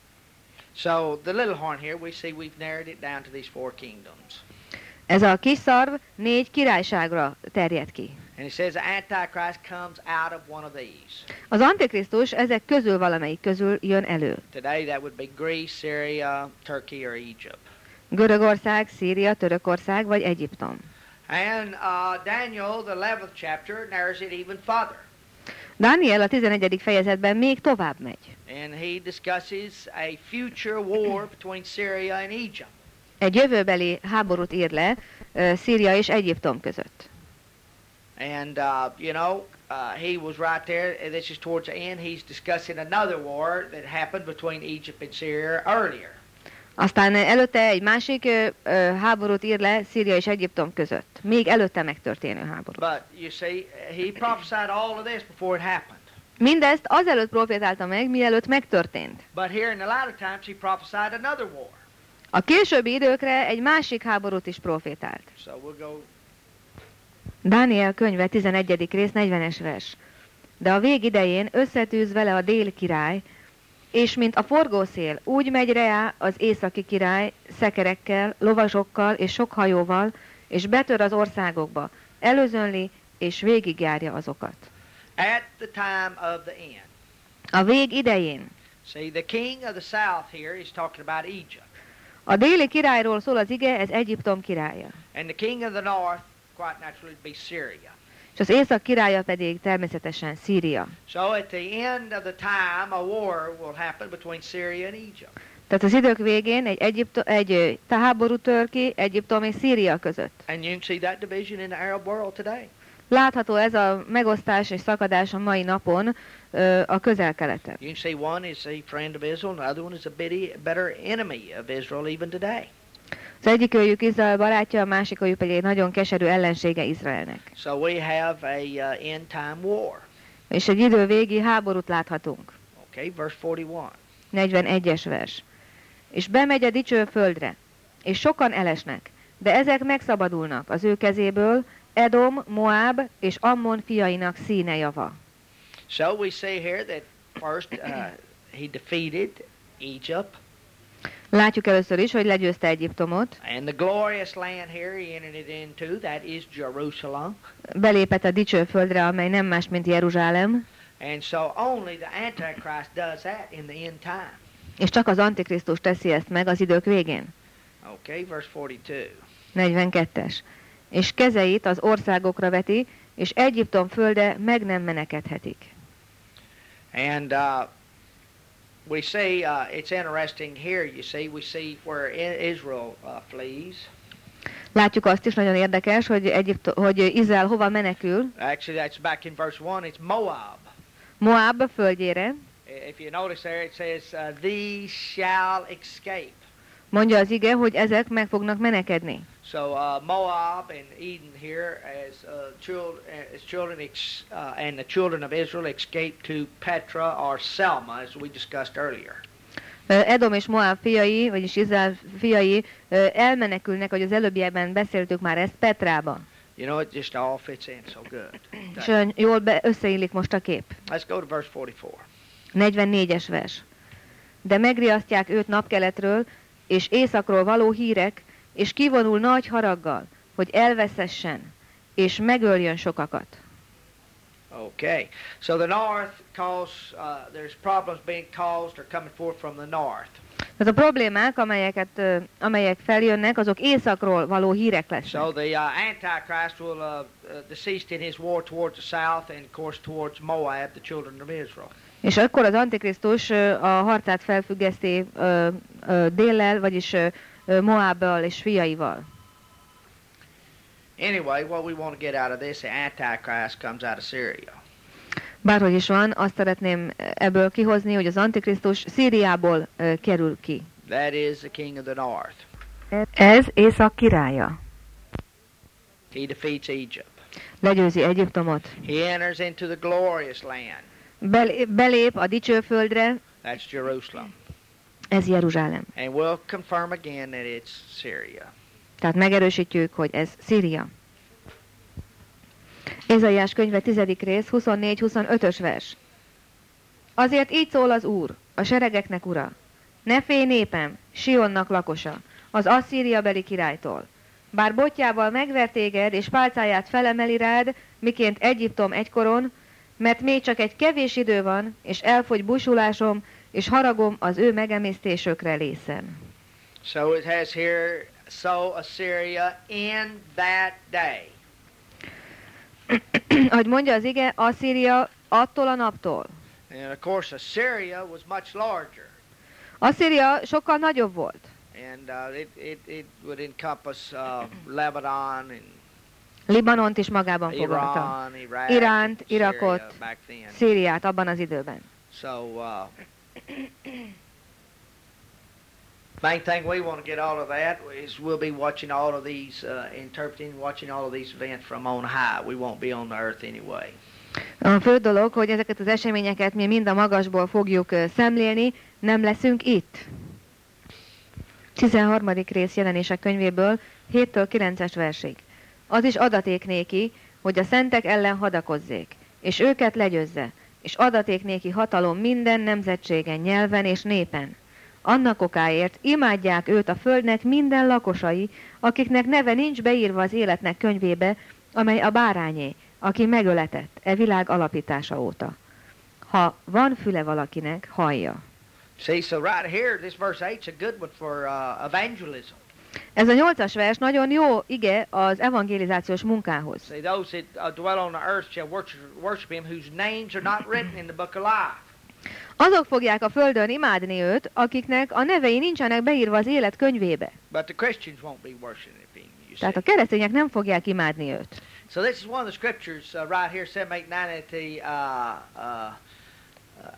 So the little horn here, we see we've narrowed it down to these four kingdoms. Ez a kis szarv négy királyságra terjed ki. And it says the Antichrist comes out of one of these. Az Antikrisztus ezek közül valamelyik közül jön elő. Today that would be Greece, Syria, Turkey, or Egypt. Görögország, Szíria, Törökország vagy Egyiptom. And uh, Daniel, the eleventh chapter, narrows it even further. Dániel a tizenegyedik fejezetben még tovább megy. And he discusses a future war between Syria and Egypt. Egy jövőbeli háborút ír le uh, Szíria és Egyiptom között. And, uh, you know, uh, he was right there, and this is towards the end, he's discussing another war that happened between Egypt and Syria earlier. Aztán előtte egy másik ö, ö, háborút ír le Szíria és Egyiptom között. Még előtte megtörténő háború. But, you see, he prophesied all of this before it happened. Mindezt azelőtt profétálta meg, mielőtt megtörtént. But here in the latter times, he prophesied another war. A későbbi időkre egy másik háborút is profétált. So we'll go... Dániel könyve tizenegyedik rész negyvenes vers. De a vég idején összetűz vele a déli király, és mint a forgószél, úgy megy rá az északi király szekerekkel, lovasokkal és sok hajóval, és betör az országokba, előzönli és végigjárja azokat. At the time of the end. A vég idején. See, the king of the south here is talking about Egypt. A déli királyról szól az ige, ez Egyiptom királya. And the king of the north, quite naturally, would be Syria. És az észak királya pedig természetesen Szíria. So at the end of the time, a war will happen between Syria and Egypt. Tehát az idők végén egy, Egyipto, egy ö, háború tör ki Egyiptom és Szíria között. And you can see that division in the Arab world today. Látható ez a megosztás és szakadás a mai napon ö, a közel-keleten. You can see one is a friend of Israel, and the other one is a bitty, better enemy of Israel even today. Az egyik őjük Izrael barátja, a másik őjük pedig egy nagyon keserű ellensége Izraelnek. So we have a uh, end time war. És egy idővégi háborút láthatunk. Okay, verse forty-one. negyvenegyes vers. És bemegy a dicső földre, és sokan elesnek, de ezek megszabadulnak az ő kezéből, Edom, Moab és Ammon fiainak színe java. So we see here that first uh, he defeated Egypt. Látjuk először is, hogy legyőzte Egyiptomot, And the glorious land here he entered it into, that is Jerusalem. belépett a dicső földre, amely nem más, mint Jeruzsálem, And so only the Antichrist does that in the end time. és csak az Antikrisztus teszi ezt meg az idők végén. Okay, verse forty-two. negyvenkettes. És kezeit az országokra veti, és Egyiptom földe meg nem menekedhetik. And uh, we see, uh, it's interesting here, you see, we see where I- Israel uh, flees. Látjuk azt is, nagyon érdekes, hogy, Egyipto, hogy Izrael hova menekül. Actually, that's back in verse one, it's Moab. Moab földjére. If you notice there, it says, uh, these shall escape. Mondja az ige, hogy ezek meg fognak menekedni. So uh, Moab and Eden here, as uh, children, as children, ex, uh, and the children of Israel escaped to Petra or Selma, as we discussed earlier. Ö, Edom és Moab fiai, vagyis Izrael fiai ö, elmenekülnek, hogy az előbbiekben beszéltük már ezt, Petrába. You know, it just all fits in so good. És ö, jól be, összeillik most a kép. Let's go to verse forty-four. negyvennégyes vers. De megriasztják őt napkeletről, és északról való hírek, és kivonul nagy haraggal, hogy elveszessen, és megöljön sokakat. Okay, so the north cause, uh, there's problems being caused or coming forth from the north. Tehát a problémák, amelyeket, ö, amelyek feljönnek, azok északról való hírek lesznek. So the uh, Antichrist will uh, uh, desist in his war towards the south and of course towards Moab, the children of Israel. És akkor az Antikrisztus ö, a harcát felfüggeszti ö, ö, déllel, vagyis ö, ö, Moabbal és fiaival. Anyway, what we want to get out of this, the Antichrist comes out of Syria. Bárhogy is van, azt szeretném ebből kihozni, hogy az Antikrisztus Szíriából ö, kerül ki. That is the king of the north. Ez Észak királya. He defeats Egypt. Legyőzi Egyiptomot. He enters into the glorious land. Bel- belép a dicső földre, That's Jerusalem. ez Jeruzsálem. And we'll confirm again that it's Syria. Tehát megerősítjük, hogy ez Szíria. Ézaiás könyve tizedik rész, huszonnégy-huszonötös vers. Azért így szól az Úr, a seregeknek ura. Ne félj népem, Sionnak lakosa, az Asszíria beli királytól. Bár botjával megver téged, és pálcáját felemeli rád, miként Egyiptom egykoron, mert még csak egy kevés idő van, és elfogy busulásom, és haragom az ő megemésztésökre lészen. So it has here, so Assyria in that day. Ahogy mondja az ige, Asszíria attól a naptól. And of course Assyria was much larger. Asszíria sokkal nagyobb volt. And uh, it, it, it would encompass uh, Lebanon and Libanont is magában foglalta. Iran, Iraq, Iránt, Syria Irakot, back then. Szíriát abban az időben. So, uh, main thing we want to get out of that is we'll be watching all of these, uh, interpreting, watching all of these events from on high. We won't be on the earth anyway. A fő dolog, hogy ezeket az eseményeket mi mind a magasból fogjuk uh, szemlélni, nem leszünk itt. tizenharmadik rész Jelenések könyvéből, héttől kilences versig. Az is adaték néki, hogy a szentek ellen hadakozzék, és őket legyőzze, és adaték néki hatalom minden nemzetségen, nyelven és népen. Annak okáért imádják őt a földnek minden lakosai, akiknek neve nincs beírva az életnek könyvébe, amely a bárányé, aki megöletett e világ alapítása óta. Ha van füle valakinek, hallja. See, so right here, this verse eight's a good one for uh, evangelism. Ez a nyolcas vers nagyon jó ige az evangelizációs munkához. See, those that uh, dwell on the earth shall worship, worship him whose names are not written in the book of life. Azok fogják a földön imádni őt, akiknek a nevei nincsenek beírva az élet könyvébe. But the Christians won't be worshiping him, you see. Tehát a keresztények nem fogják imádni őt. So this is one of the scriptures uh, right here, seven, eight, nine, at the uh, uh, uh,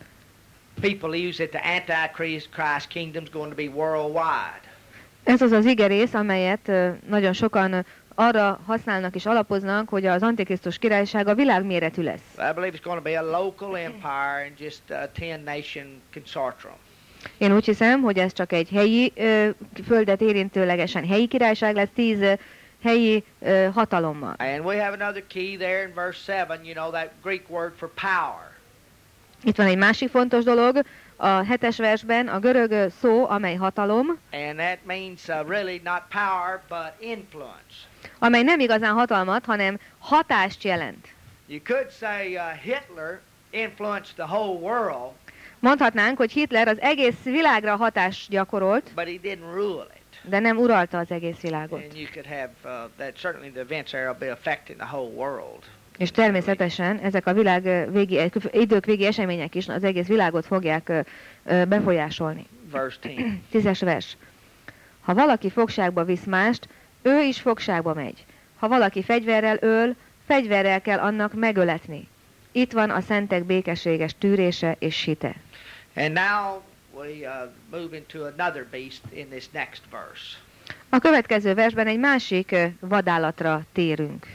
people use it. The Antichrist kingdom's going to be worldwide. Ez az az igerész, amelyet uh, nagyon sokan uh, arra használnak és alapoznak, hogy az Antikrisztus királysága világméretű lesz. I believe it's going to be a local empire and just a ten nation consortium. Én úgy hiszem, hogy ez csak egy helyi uh, földet érintőlegesen helyi királyság lesz, tíz uh, helyi uh, hatalommal. And we have another key there in verse seven, you know, that Greek word for power. Itt van egy másik fontos dolog, a hetes versben a görög szó, amely hatalom, And that means uh, really not power, but influence. amely nem igazán hatalmat, hanem hatást jelent. You could say uh, Hitler influenced the whole world, Mondhatnánk, hogy Hitler az egész világra hatást gyakorolt, but he didn't rule it. de nem uralta az egész világot. And you could have uh, that. Certainly, the events there will be affecting the whole world. És természetesen ezek a világ ö, végi, idők végi események is az egész világot fogják ö, ö, befolyásolni. Verse ten. Tízes vers. Ha valaki fogságba visz mást, ő is fogságba megy. Ha valaki fegyverrel öl, fegyverrel kell annak megöletni. Itt van a szentek békességes tűrése és site. And now we uh, move into another beast in this next verse. A következő versben egy másik ö, vadállatra térünk.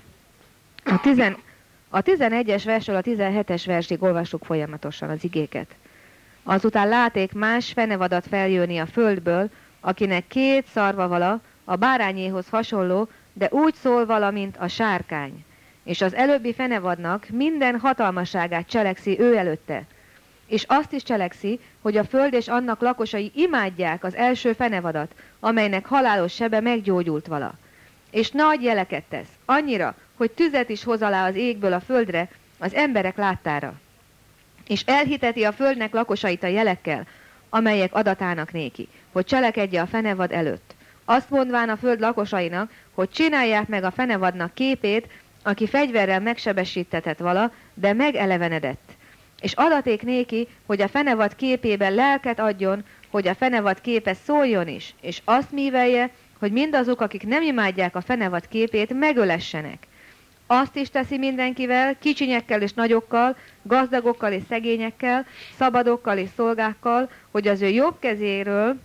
A, tizen, a tizenegyes versről a tizenhetes versig olvassuk folyamatosan az igéket. Azután láték más fenevadat feljönni a földből, akinek két szarva vala, a bárányéhoz hasonló, de úgy szól vala, mint a sárkány. És az előbbi fenevadnak minden hatalmasságát cselekszi ő előtte. És azt is cselekszi, hogy a föld és annak lakosai imádják az első fenevadat, amelynek halálos sebe meggyógyult vala. És nagy jeleket tesz, annyira, hogy tüzet is hoz alá az égből a földre, az emberek láttára. És elhiteti a földnek lakosait a jelekkel, amelyek adatának néki, hogy cselekedje a fenevad előtt. Azt mondván a föld lakosainak, hogy csinálják meg a fenevadnak képét, aki fegyverrel megsebesítetett vala, de megelevenedett. És adaték néki, hogy a fenevad képében lelket adjon, hogy a fenevad képe szóljon is, és azt mívelje, hogy mindazok, akik nem imádják a fenevad képét, megölessenek. Azt is teszi mindenkivel, kicsinyekkel és nagyokkal, gazdagokkal és szegényekkel, szabadokkal és szolgákkal, hogy az ő jobb kezéről,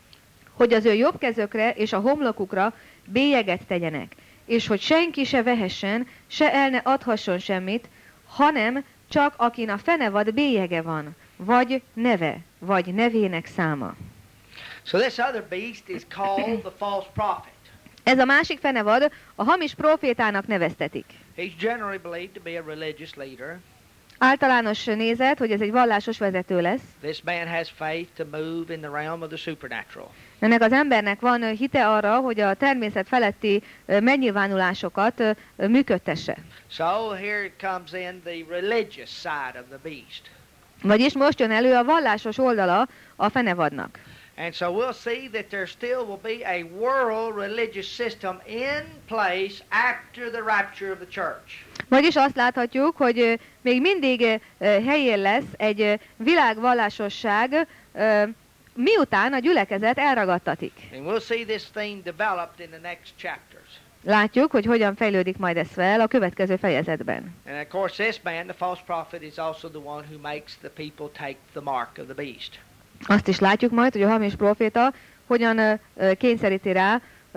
hogy az ő jobb kezökre és a homlokukra bélyeget tegyenek, és hogy senki se vehessen, se el ne adhasson semmit, hanem csak akin a fenevad bélyege van, vagy neve, vagy nevének száma. So this other beast is called the false prophet. Ez a másik fenevad a hamis profétának neveztetik. He's generally believed to be a religious leader. Általános nézet, hogy ez egy vallásos vezető lesz. This man has faith to move in the realm of the supernatural. Ennek az embernek van hite arra, hogy a természet feletti megnyilvánulásokat működtesse. So here comes in the religious side of the beast. Vagyis most jön elő a vallásos oldala a fenevadnak. And so we'll see that there still will be a world religious system in place after the rapture of the church. Vagyis azt láthatjuk, hogy még mindig helyén lesz egy világvallásosság, miután a gyülekezet elragadtatik. And we'll see this theme developed in the next chapters. Látjuk, hogy hogyan fejlődik majd ez fel a következő fejezetben. And of course this man, the false prophet, is also the one who makes the people take the mark of the beast. Azt is látjuk majd, hogy a hamis proféta hogyan kényszeríti rá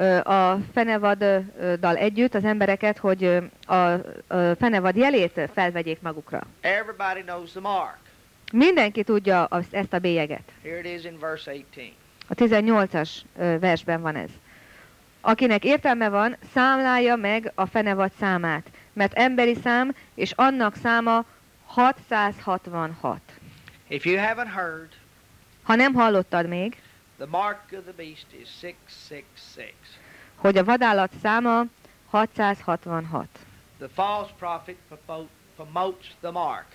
a fenevaddal együtt az embereket, hogy a fenevad jelét felvegyék magukra. Everybody knows the mark. Mindenki tudja ezt a bélyeget. Here it is in verse eighteen. A tizennyolcas versben van ez. Akinek értelme van, számlálja meg a fenevad számát, mert emberi szám, és annak száma hatszázhatvanhat. If you haven't heard, ha nem hallottad még, the mark of the beast is six six six. Hogy a vadállat száma hatszázhatvanhat. The false prophet promotes the mark.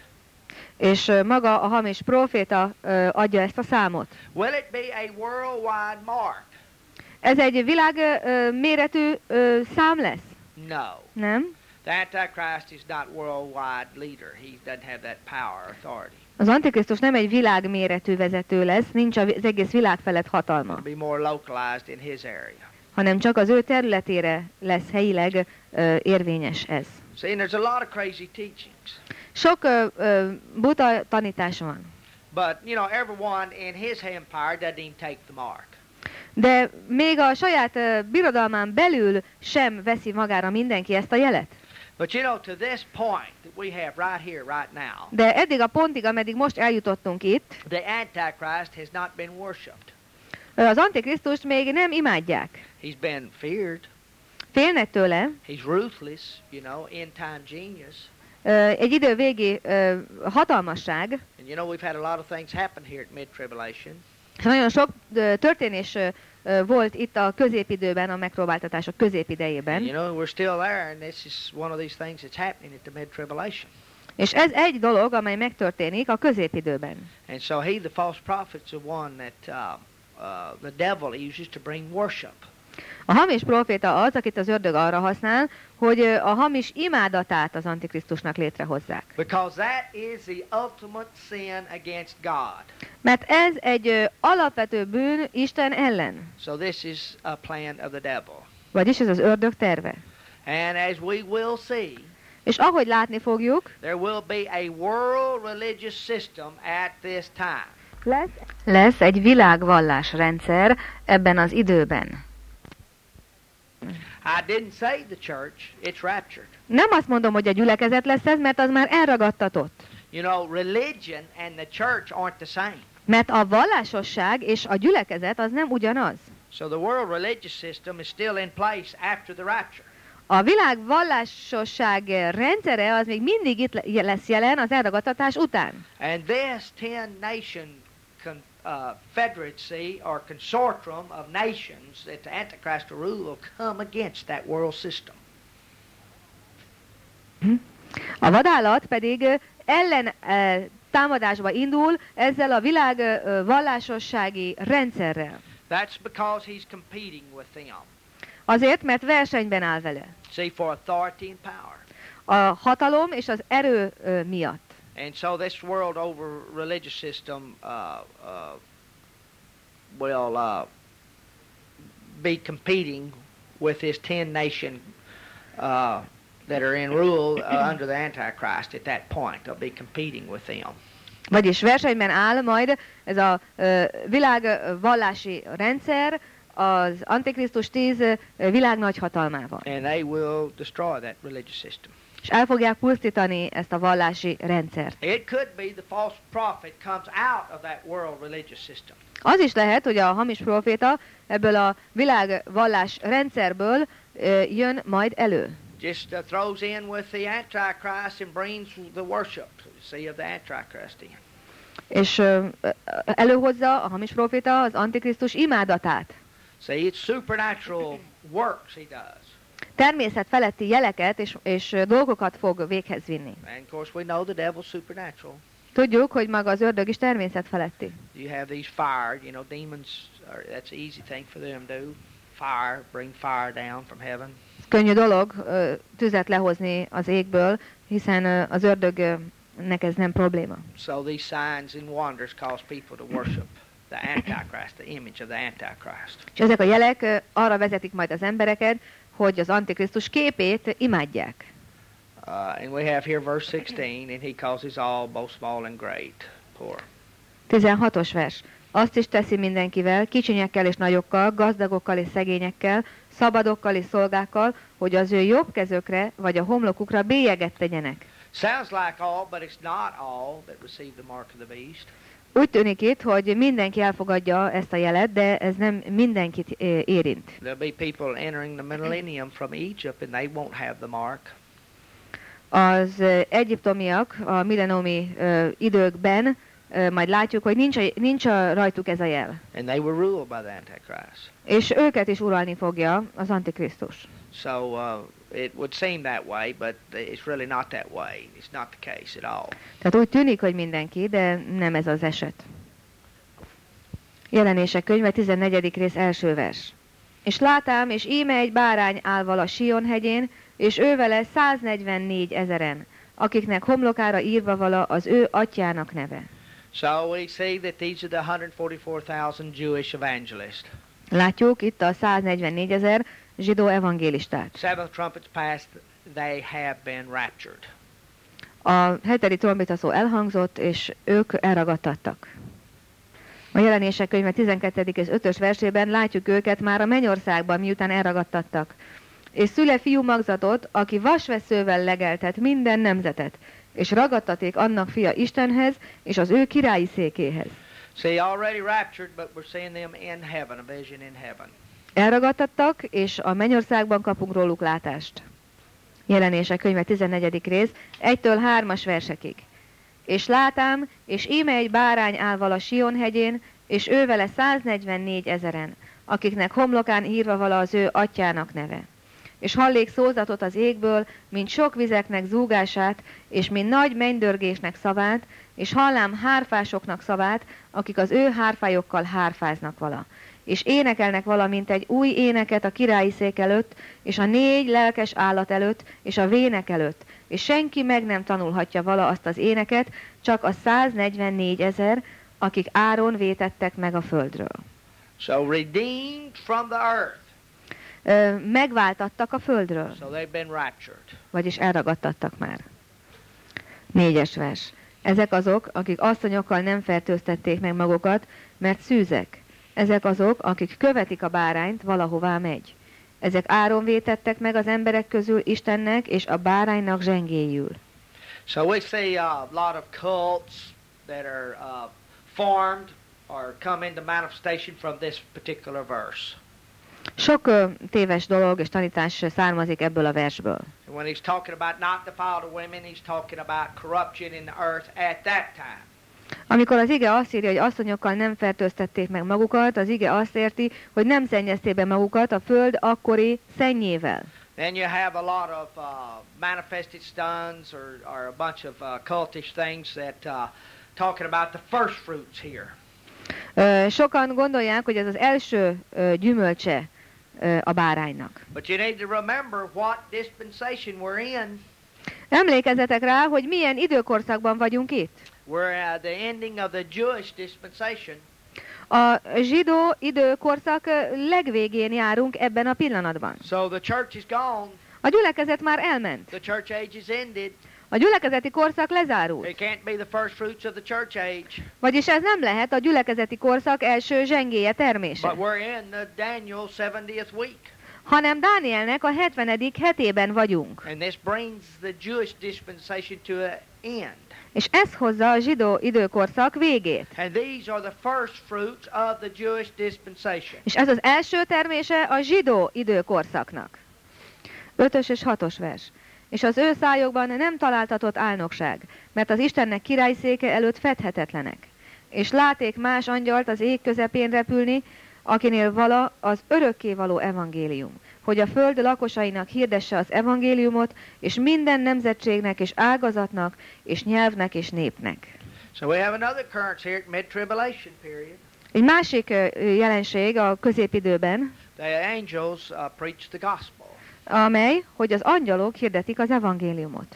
És maga a hamis próféta uh, adja ezt a számot. Will it be a worldwide mark? Ez egy világ uh, méretű uh, szám lesz? No. Nem? The Antichrist is not worldwide leader. He doesn't have that power, authority. Az Antikrisztus nem egy világméretű vezető lesz, nincs az egész világ felett hatalma. It'll be more localized in his area. Hanem csak az ő területére lesz helyileg uh, érvényes ez. See, and there's a lot of crazy teachings. Sok uh, uh, buta tanítás van. But, you know, everyone in his empire doesn't even take the mark. De még a saját uh, birodalmán belül sem veszi magára mindenki ezt a jelet. But you know, to this point that we have right here, right now, de eddig a pontig, ameddig most eljutottunk itt, the Antichrist has not been worshipped. Az Antikrisztust még nem imádják. He's been feared. Félnek tőle. He's ruthless, you know, end-time genius. Egy idő végi uh, hatalmasság. And you know, we've had a lot of things happen here at mid-tribulation. Nagyon sok uh, történés uh, volt itt a középidőben, a megpróbáltatások középidejében. You know, we're still there, and this is one of these things that's happening at the mid-tribulation. És ez egy dolog, amely megtörténik a középidőben. And so he, the false prophet's the one that uh, uh, the devil uses to bring worship. A hamis próféta az, akit az ördög arra használ, hogy a hamis imádatát az Antikrisztusnak létrehozzák. Because that is the ultimate sin against God. Mert ez egy ö, alapvető bűn Isten ellen. So this is a plan of the devil. Vagyis ez az ördög terve. And as we will see, és ahogy látni fogjuk, there will be a world religious system at this time. Lesz, lesz egy világvallásrendszer ebben az időben. I didn't say the church, it's raptured. Nem azt mondom, hogy a gyülekezet lesz ez, mert az már elragadtatott. You know, religion and the church aren't the same. Mert a vallásosság és a gyülekezet az nem ugyanaz. So the world religious system is still in place after the rapture. A világ vallásosság rendszere az még mindig itt lesz jelen az elragadtatás után. And this ten nation con, uh, federacy or consortium of nations that the Antichrist will rule will come against that world system. A vadállat pedig ellen támadásba indul ezzel a világ ö, vallásossági rendszerrel. That's because he's competing with them. Azért, mert versenyben áll vele. See, for authority and power. A hatalom és az erő ö, miatt. And so this world over religious system uh, uh, will uh, be competing with this ten nation uh, that are in rule uh, under the Antichrist at that point. They'll be competing with them. Vagyis versenyben áll majd ez a ö, világ ö, vallási rendszer az Antikrisztus tíz ö, világ nagyhatalmával. And they will destroy that religious system. És el fogják pusztítani ezt a vallási rendszert. It could be the false prophet comes out of that world religious system. Az is lehet, hogy a hamis proféta ebből a világ vallás rendszerből ö, jön majd elő. Just uh, throws in with the Antichrist and brings the worship, see, of the Antichrist in. És ö, előhozza a hamis proféta az Antikrisztus imádatát. See, it's supernatural works he does. Természet feletti jeleket és, és dolgokat fog véghez vinni. And of course we know the devil's supernatural. Tudjuk, hogy maga az ördög is természet feletti. You have these fire, you know, demons, are, that's an easy thing for them to do. Fire, bring fire down from heaven. Könnyű dolog ö, tüzet lehozni az égből, hiszen ö, az ördögnek ez nem probléma. So these signs and wonders cause people to worship the Antichrist, the image of the Antichrist. És ezek a jelek ö, arra vezetik majd az embereket, hogy az Antikrisztus képét imádják. Uh, and we have here verse sixteen, and he causes all, both small and great, poor. tizenhatos vers. Azt is teszi mindenkivel, kicsinyekkel és nagyokkal, gazdagokkal és szegényekkel, szabadokkal és szolgákkal, hogy az ő jobb kezökre vagy a homlokukra bélyeget tegyenek. Sounds like all, but it's not all that receive the mark of the beast. Úgy tűnik itt, hogy mindenki elfogadja ezt a jelet, de ez nem mindenkit eh, érint. There'll be people entering the millennium from Egypt, and they won't have the mark. Az eh, egyiptomiak a millenniumi eh, időkben eh, majd látjuk, hogy nincs, a, nincs a rajtuk ez a jel. And they will rule by the Antichrist. És őket is uralni fogja az Antikrisztus. So uh, it would seem that way, but it's really not that way. It's not the case at all. Tehát úgy tűnik, hogy mindenki, de nem ez az eset. Jelenések könyve tizennegyedik rész első vers. És látám, és íme egy bárány áll vala Sion hegyén, és ő vele száznegyvennégy ezeren, akiknek homlokára írva vala az ő atyának neve. So we see that these are the one hundred forty-four thousand Jewish evangelists. Látjuk itt a száznegyvennégy ezer zsidó evangélistát. Seventh trumpets passed, they have been raptured. A hetedik trombita szó elhangzott, és ők elragadtattak. A Jelenések könyve tizenkettedik és ötös versében látjuk őket már a mennyországban, miután elragadtattak. És szüle fiú magzatot, aki vasveszővel legeltet minden nemzetet, és ragadtaték annak fia Istenhez, és az ő királyi székéhez. See, already raptured, but we're seeing them in heaven, a vision in heaven. Elragadtattak, és a mennyországban kapunk róluk látást. Jelenések könyve tizennegyedik rész, egytől hármas versekig. És látám, és íme egy bárány áll vala Sion hegyén, és ő vele száznegyvennégy ezeren, akiknek homlokán írva vala az ő atyának neve. És hallék szózatot az égből, mint sok vizeknek zúgását, és mint nagy mennydörgésnek szavát, és hallám hárfásoknak szavát, akik az ő hárfájokkal hárfáznak vala. És énekelnek valamint egy új éneket a királyi szék előtt, és a négy lelkes állat előtt, és a vének előtt. És senki meg nem tanulhatja vala azt az éneket, csak a száznegyvennégy ezer, akik áron vétettek meg a földről. So redeemed from the earth. Ö, megváltattak a földről, So they've been raptured. vagyis elragadtattak már. Négyes vers. Ezek azok, akik asszonyokkal nem fertőztették meg magukat, mert szűzek. Ezek azok, akik követik a bárányt, valahová megy. Ezek áron vétettek meg az emberek közül Istennek és a báránynak zsengéjül. So we see a lot of cults that are uh, formed or come into manifestation from this particular verse. Sok ö, téves dolog és tanítás származik ebből a versből. And when he's talking about not defile the women, he's talking about corruption in the earth at that time. Amikor az ige azt írja, hogy asszonyokkal nem fertőztették meg magukat, az ige azt érti, hogy nem szennyezték be magukat a föld akkori szennyével. Then you have a lot of uh, manifested stuns or, or a bunch of uh, cultish things that uh, talking about the first fruits here. Ö, sokan gondolják, hogy ez az első ö, gyümölcse ö, a báránynak. But you need to remember what dispensation we're in. Emlékezzetek rá, hogy milyen időkorszakban vagyunk itt. We're at the ending of the Jewish dispensation. A zsidó időkorszak ö, legvégén járunk ebben a pillanatban. So the church is gone. A gyülekezet már elment. The church age is ended. A gyülekezeti korszak lezárult. It can't be the first fruits of the church age. Vagyis ez nem lehet a gyülekezeti korszak első zsengéje termése. But we're in the Daniel seventieth week. Hanem Dánielnek a hetvenedik hetében vagyunk. And this brings the Jewish dispensation to an end. És ez hozza a zsidó időkorszak végét. And these are the first fruits of the Jewish dispensation. És ez az első termése a zsidó időkorszaknak. Ötös és hatos vers. És az ő szájokban nem találtatott álnokság, mert az Istennek királyszéke előtt fedhetetlenek. És láték más angyalt az ég közepén repülni, akinél vala az örökkévaló evangélium, hogy a föld lakosainak hirdesse az evangéliumot, és minden nemzetségnek és ágazatnak, és nyelvnek és népnek. So we have another occurrence here at mid-tribulation period. Egy másik jelenség a középidőben, The angels uh, preach the gospel. amely, hogy az angyalok hirdetik az evangéliumot.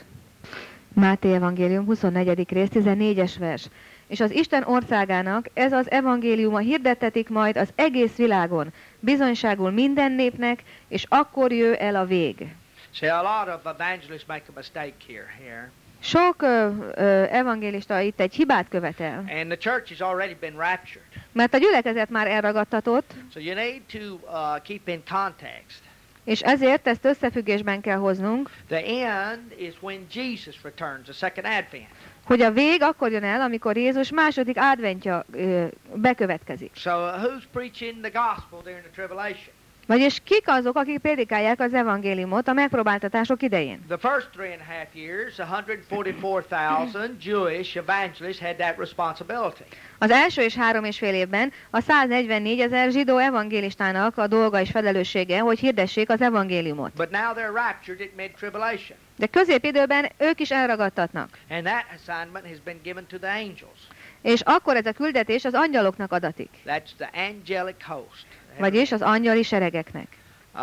Máté evangélium huszonnegyedik rész, tizennégyes vers. És az Isten országának ez az evangéliuma hirdettetik majd az egész világon, bizonyságul minden népnek, és akkor jö el a vég. See, a lot of evangelists make a mistake here. Here. Sok ö, ö, evangélista itt egy hibát követel, And the church has already been raptured. mert a gyülekezet már elragadtatott, So you need to uh, keep in context. és ezért ezt összefüggésben kell hoznunk, The end is when Jesus returns, the second advent. hogy a vég akkor jön el, amikor Jézus második adventja ö, bekövetkezik. So uh, who's preaching the gospel during the tribulation? Vagyis kik azok, akik prédikálják az evangéliumot a megpróbáltatások idején? The first three and a half years, one hundred forty-four thousand Jewish evangelists had that responsibility. Az első és három és fél évben a száznegyvennégy ezer zsidó evangélistának a dolga és felelőssége, hogy hirdessék az evangéliumot. But now they're raptured at mid-tribulation. De középidőben ők is elragadtatnak. And that assignment has been given to the angels. És akkor ez a küldetés az angyaloknak adatik. That's the angelic host. Vagyis az angyali seregeknek. Uh,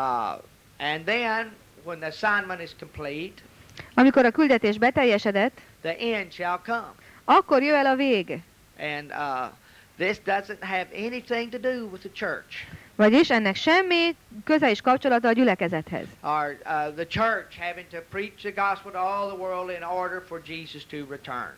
and then, when the assignment is complete, Amikor a küldetés beteljesedett, the end shall come. akkor jöjj el a vég. And uh, this doesn't have anything to do with the church. Vagyis ennek semmi köze és kapcsolata a gyülekezethez. Or uh, the church having to preach the gospel to all the world in order for Jesus to return.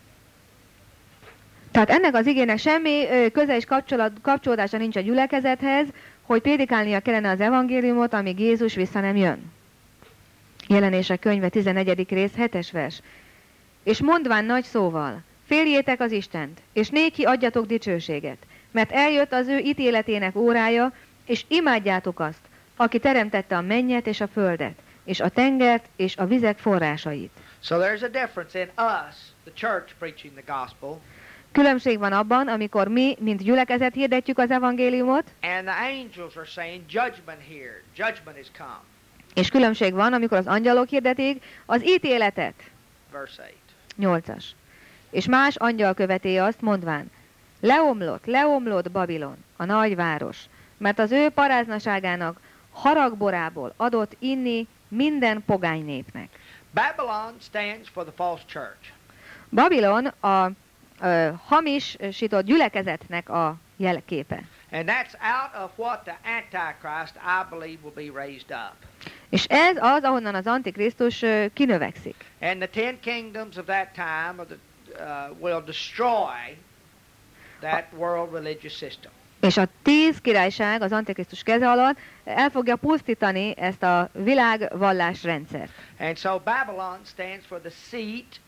Tehát ennek az igének semmi ö, köze és kapcsolat, kapcsolódása nincs a gyülekezethez, hogy prédikálnia kellene az evangéliumot, amíg Jézus vissza nem jön. Jelenések könyve tizennegyedik rész, hetes vers. És mondván nagy szóval, féljétek az Istent, és néki adjatok dicsőséget, mert eljött az ő ítéletének órája, és imádjátok azt, aki teremtette a mennyet és a földet, és a tengert és a vizek forrásait. So there's a difference in us, the church, preaching the gospel, Különbség van abban, amikor mi, mint gyülekezet hirdetjük az evangéliumot, and the angels are saying judgment here, judgment is come. és különbség van, amikor az angyalok hirdetik az ítéletet. Verse eight. nyolcas. És más angyal követi azt, mondván, leomlott, leomlott Babilon, a nagy város, mert az ő paráznaságának haragborából adott inni minden pogány népnek. Babylon stands for the false church. Babilon a ö, hamisított gyülekezetnek a jelképe. And that's out of what the Antichrist, I believe, will be raised up. És ez az, ahonnan az Antikrisztus ö, kinövekszik. And the ten kingdoms of that time of the, uh, will destroy that world religious system. És a tíz királyság az Antikrisztus keze alatt el fogja pusztítani ezt a világvallás rendszert. And so Babylon stands for the seat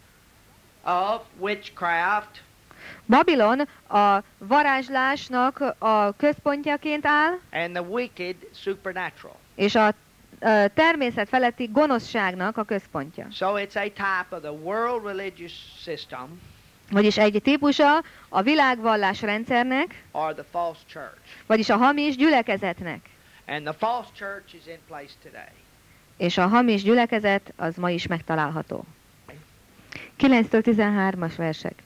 of witchcraft, Babilon a varázslásnak a központjaként áll, and the wicked supernatural. és a ö, természet feletti gonoszságnak a központja. So it's a type of the world religious system, Vagyis egy típusa a világvallás rendszernek, or the false church. vagyis a hamis gyülekezetnek. And the false church is in place today. És a hamis gyülekezet az ma is megtalálható. kilenctől tizenhármas versek.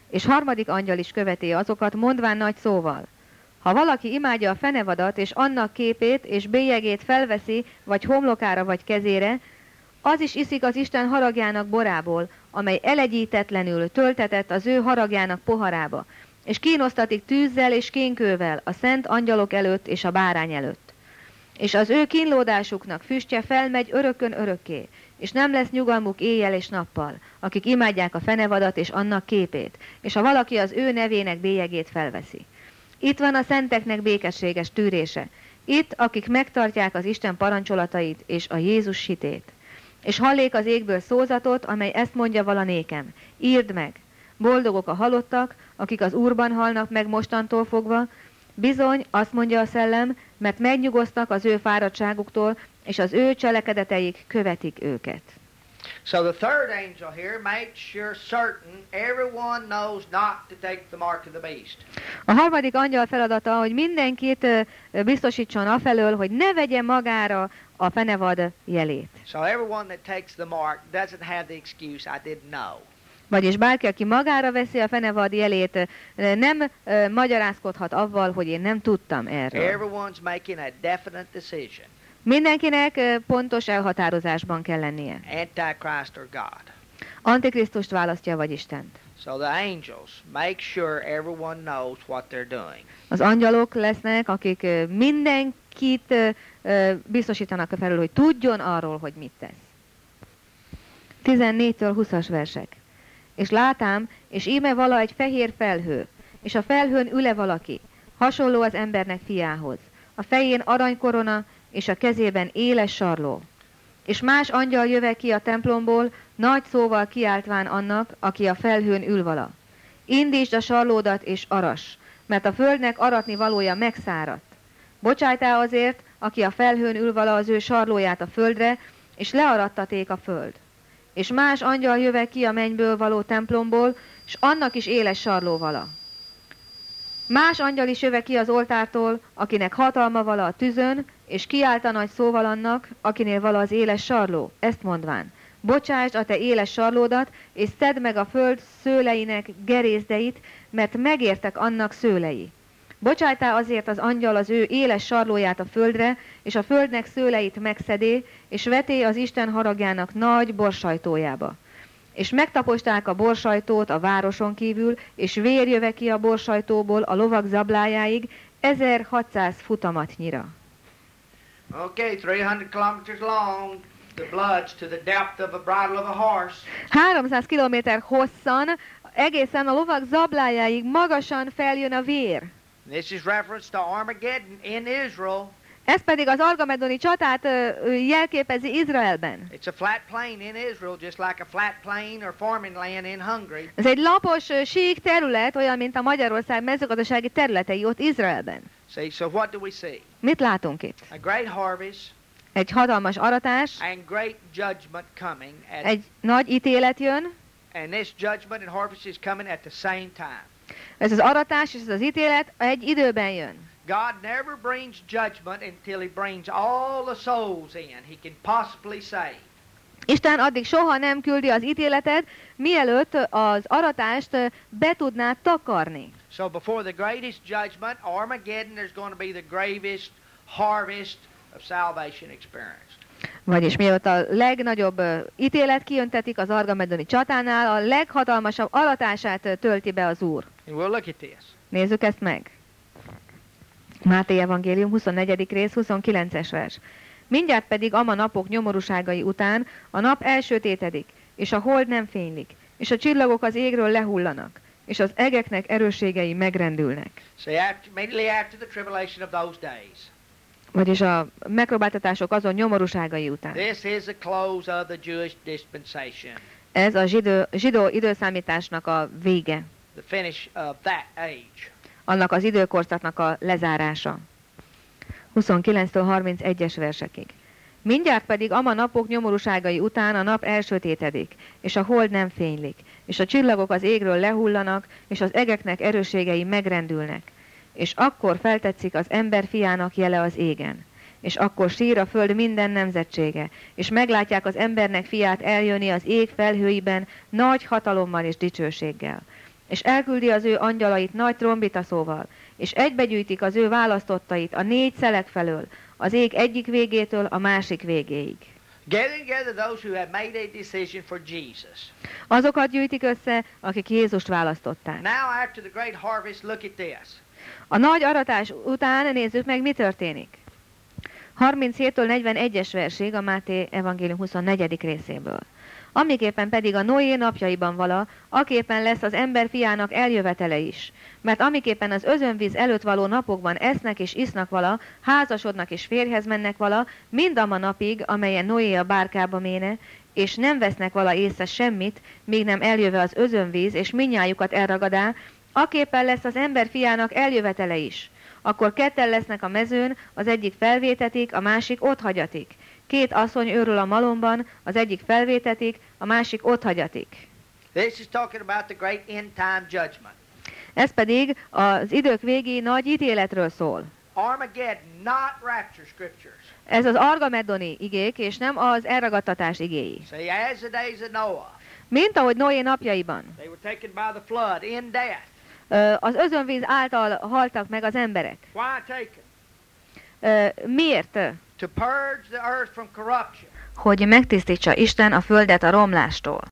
És harmadik angyal is követi azokat, mondván nagy szóval: ha valaki imádja a fenevadat, és annak képét és bélyegét felveszi, vagy homlokára, vagy kezére, az is iszik az Isten haragjának borából, amely elegyítetlenül töltetett az ő haragjának poharába, és kínosztatik tűzzel és kénkővel a szent angyalok előtt és a bárány előtt. És az ő kínlódásuknak füstje felmegy örökön örökké, és nem lesz nyugalmuk éjjel és nappal, akik imádják a fenevadat és annak képét, és ha valaki az ő nevének bélyegét felveszi. Itt van a szenteknek békességes tűrése, itt, akik megtartják az Isten parancsolatait és a Jézus hitét. És hallék az égből szózatot, amely ezt mondja vala nékem: írd meg, boldogok a halottak, akik az Úrban halnak meg mostantól fogva, bizony, azt mondja a szellem, mert megnyugosztak az ő fáradtságuktól, és az ő cselekedeteik követik őket. So the third angel here makes sure certain everyone knows not to take the mark of the beast. A harmadik angyal feladata, hogy mindenkit biztosítson afelől, hogy ne vegye magára a fenevad jelét. So everyone that takes the mark doesn't have the excuse, I didn't know. Vagyis bárki, aki magára veszi a fenevad jelét, nem uh, magyarázkodhat avval, hogy én nem tudtam erről. Everyone's making a definite decision. Mindenkinek uh, pontos elhatározásban kell lennie. Antichrist or God. Antikrisztust választja, vagy Istent. So the angels make sure everyone knows what they're doing. Az angyalok lesznek, akik uh, mindenkit uh, uh, biztosítanak felül, hogy tudjon arról, hogy mit tesz. tizennégytől húszas versek. És látám, és íme vala egy fehér felhő, és a felhőn üle valaki, hasonló az embernek fiához. A fején aranykorona, és a kezében éles sarló. És más angyal jöve ki a templomból, nagy szóval kiáltván annak, aki a felhőn ül vala: indítsd a sarlódat és aras, mert a földnek aratni valója megszáradt. Bocsájtál azért, aki a felhőn ül vala, az ő sarlóját a földre, és learattaték a föld. És más angyal jöve ki a mennyből való templomból, és annak is éles sarló vala. Más angyal is jöve ki az oltártól, akinek hatalma vala a tüzön, és kiállt nagy szóval annak, akinél vala az éles sarló, ezt mondván: bocsásd a te éles sarlódat, és szedd meg a föld szőleinek gerézdeit, mert megértek annak szőlei. Bocsájtál azért az angyal az ő éles sarlóját a földre, és a földnek szőleit megszedé, és veté az Isten haragjának nagy borsajtójába. És megtaposták a borsajtót a városon kívül, és vér jöve ki a borsajtóból a lovak zablájáig, ezerhatszáz futamatnyira. Okay, three hundred kilometers long. The blood's to the depth of a bridle of a horse. háromszáz kilométer hosszan, egészen a lovak zablájáig magasan feljön a vér. This is reference to Armageddon in Israel. Ez pedig az argamedoni csatát ö, jelképezi Izraelben. It's a flat plain in Israel, just like a flat plain or farming land in Hungary. Ez egy lapos, ö, sík terület, olyan, mint a Magyarország mezőgazdasági területei ott Izraelben. See, so what do we see? Mit látunk itt? A great harvest Egy hatalmas aratás, and great judgment coming. At, egy nagy ítélet jön, and this judgment and harvest is coming at the same time. ez az aratás és ez az ítélet egy időben jön. God never brings judgment until he brings all the souls in he can possibly save. Isten addig soha nem küldi az ítéletet, mielőtt az aratást be tudná takarni. So before the greatest judgment, Armageddon, there's going to be the gravest harvest of salvation experienced. Vagyis mielőtt a legnagyobb uh, ítélet kijöntetik az argamedoni csatánál, a leghatalmasabb aratását uh, tölti be az Úr. And we'll look at this. Nézzük ezt meg. Máté evangélium huszonnegyedik rész, huszonkilences vers. Mindjárt pedig ama napok nyomorúságai után a nap elsötétedik, és a hold nem fénylik, és a csillagok az égről lehullanak, és az egeknek erősségei megrendülnek. See, after, immediately after the tribulation of those days. Vagyis a megpróbáltatások azon nyomorúságai után. This is the close of the Jewish dispensation. Ez a zsidó, zsidó időszámításnak a vége. The finish of that age. Annak az időkorszaknak a lezárása. huszonkilenctől harmincegyes versekig. Mindjárt pedig ama napok nyomorúságai után a nap elsötétedik, és a hold nem fénylik, és a csillagok az égről lehullanak, és az egeknek erősségei megrendülnek. És akkor feltetszik az ember fiának jele az égen. És akkor sír a föld minden nemzetsége, és meglátják az embernek fiát eljönni az ég felhőiben nagy hatalommal és dicsőséggel. és elküldi az ő angyalait nagy trombitaszóval, és egybegyűjtik az ő választottait a négy szelek felől, az ég egyik végétől a másik végéig. Gathering together those who have made a decision for Jesus. Azokat gyűjtik össze, akik Jézust választották. Now after the great harvest, look at this. A nagy aratás után nézzük meg, mi történik. harminchéttől negyvenegyes versig a Máté evangélium huszonnegyedik részéből. Amiképpen pedig a Noé napjaiban vala, aképpen lesz az ember fiának eljövetele is. Mert amiképpen az özönvíz előtt való napokban esznek és isznak vala, házasodnak és férjhez mennek vala, mind a napig, amelyen Noé a bárkába méne, és nem vesznek vala észre semmit, míg nem eljöve az özönvíz, és minnyájukat elragadá, aképpen lesz az ember fiának eljövetele is. Akkor ketten lesznek a mezőn, az egyik felvétetik, a másik otthagyatik. Két asszony őrül a malomban, az egyik felvétetik, a másik otthagyatik. This is talking about the great end time judgment. Ez pedig az idők végi nagy ítéletről szól. Armageddon, not rapture scriptures. Ez az armageddoni igék, és nem az elragadtatás igéi. See, as the days of Noah, Mint ahogy Noé napjaiban. they were taken by the flood in death. Ö, Az özönvíz által haltak meg az emberek. Why taken? Ö, Miért? To purge the earth from corruption. Hogy megtisztítsa Isten a földet a romlástól.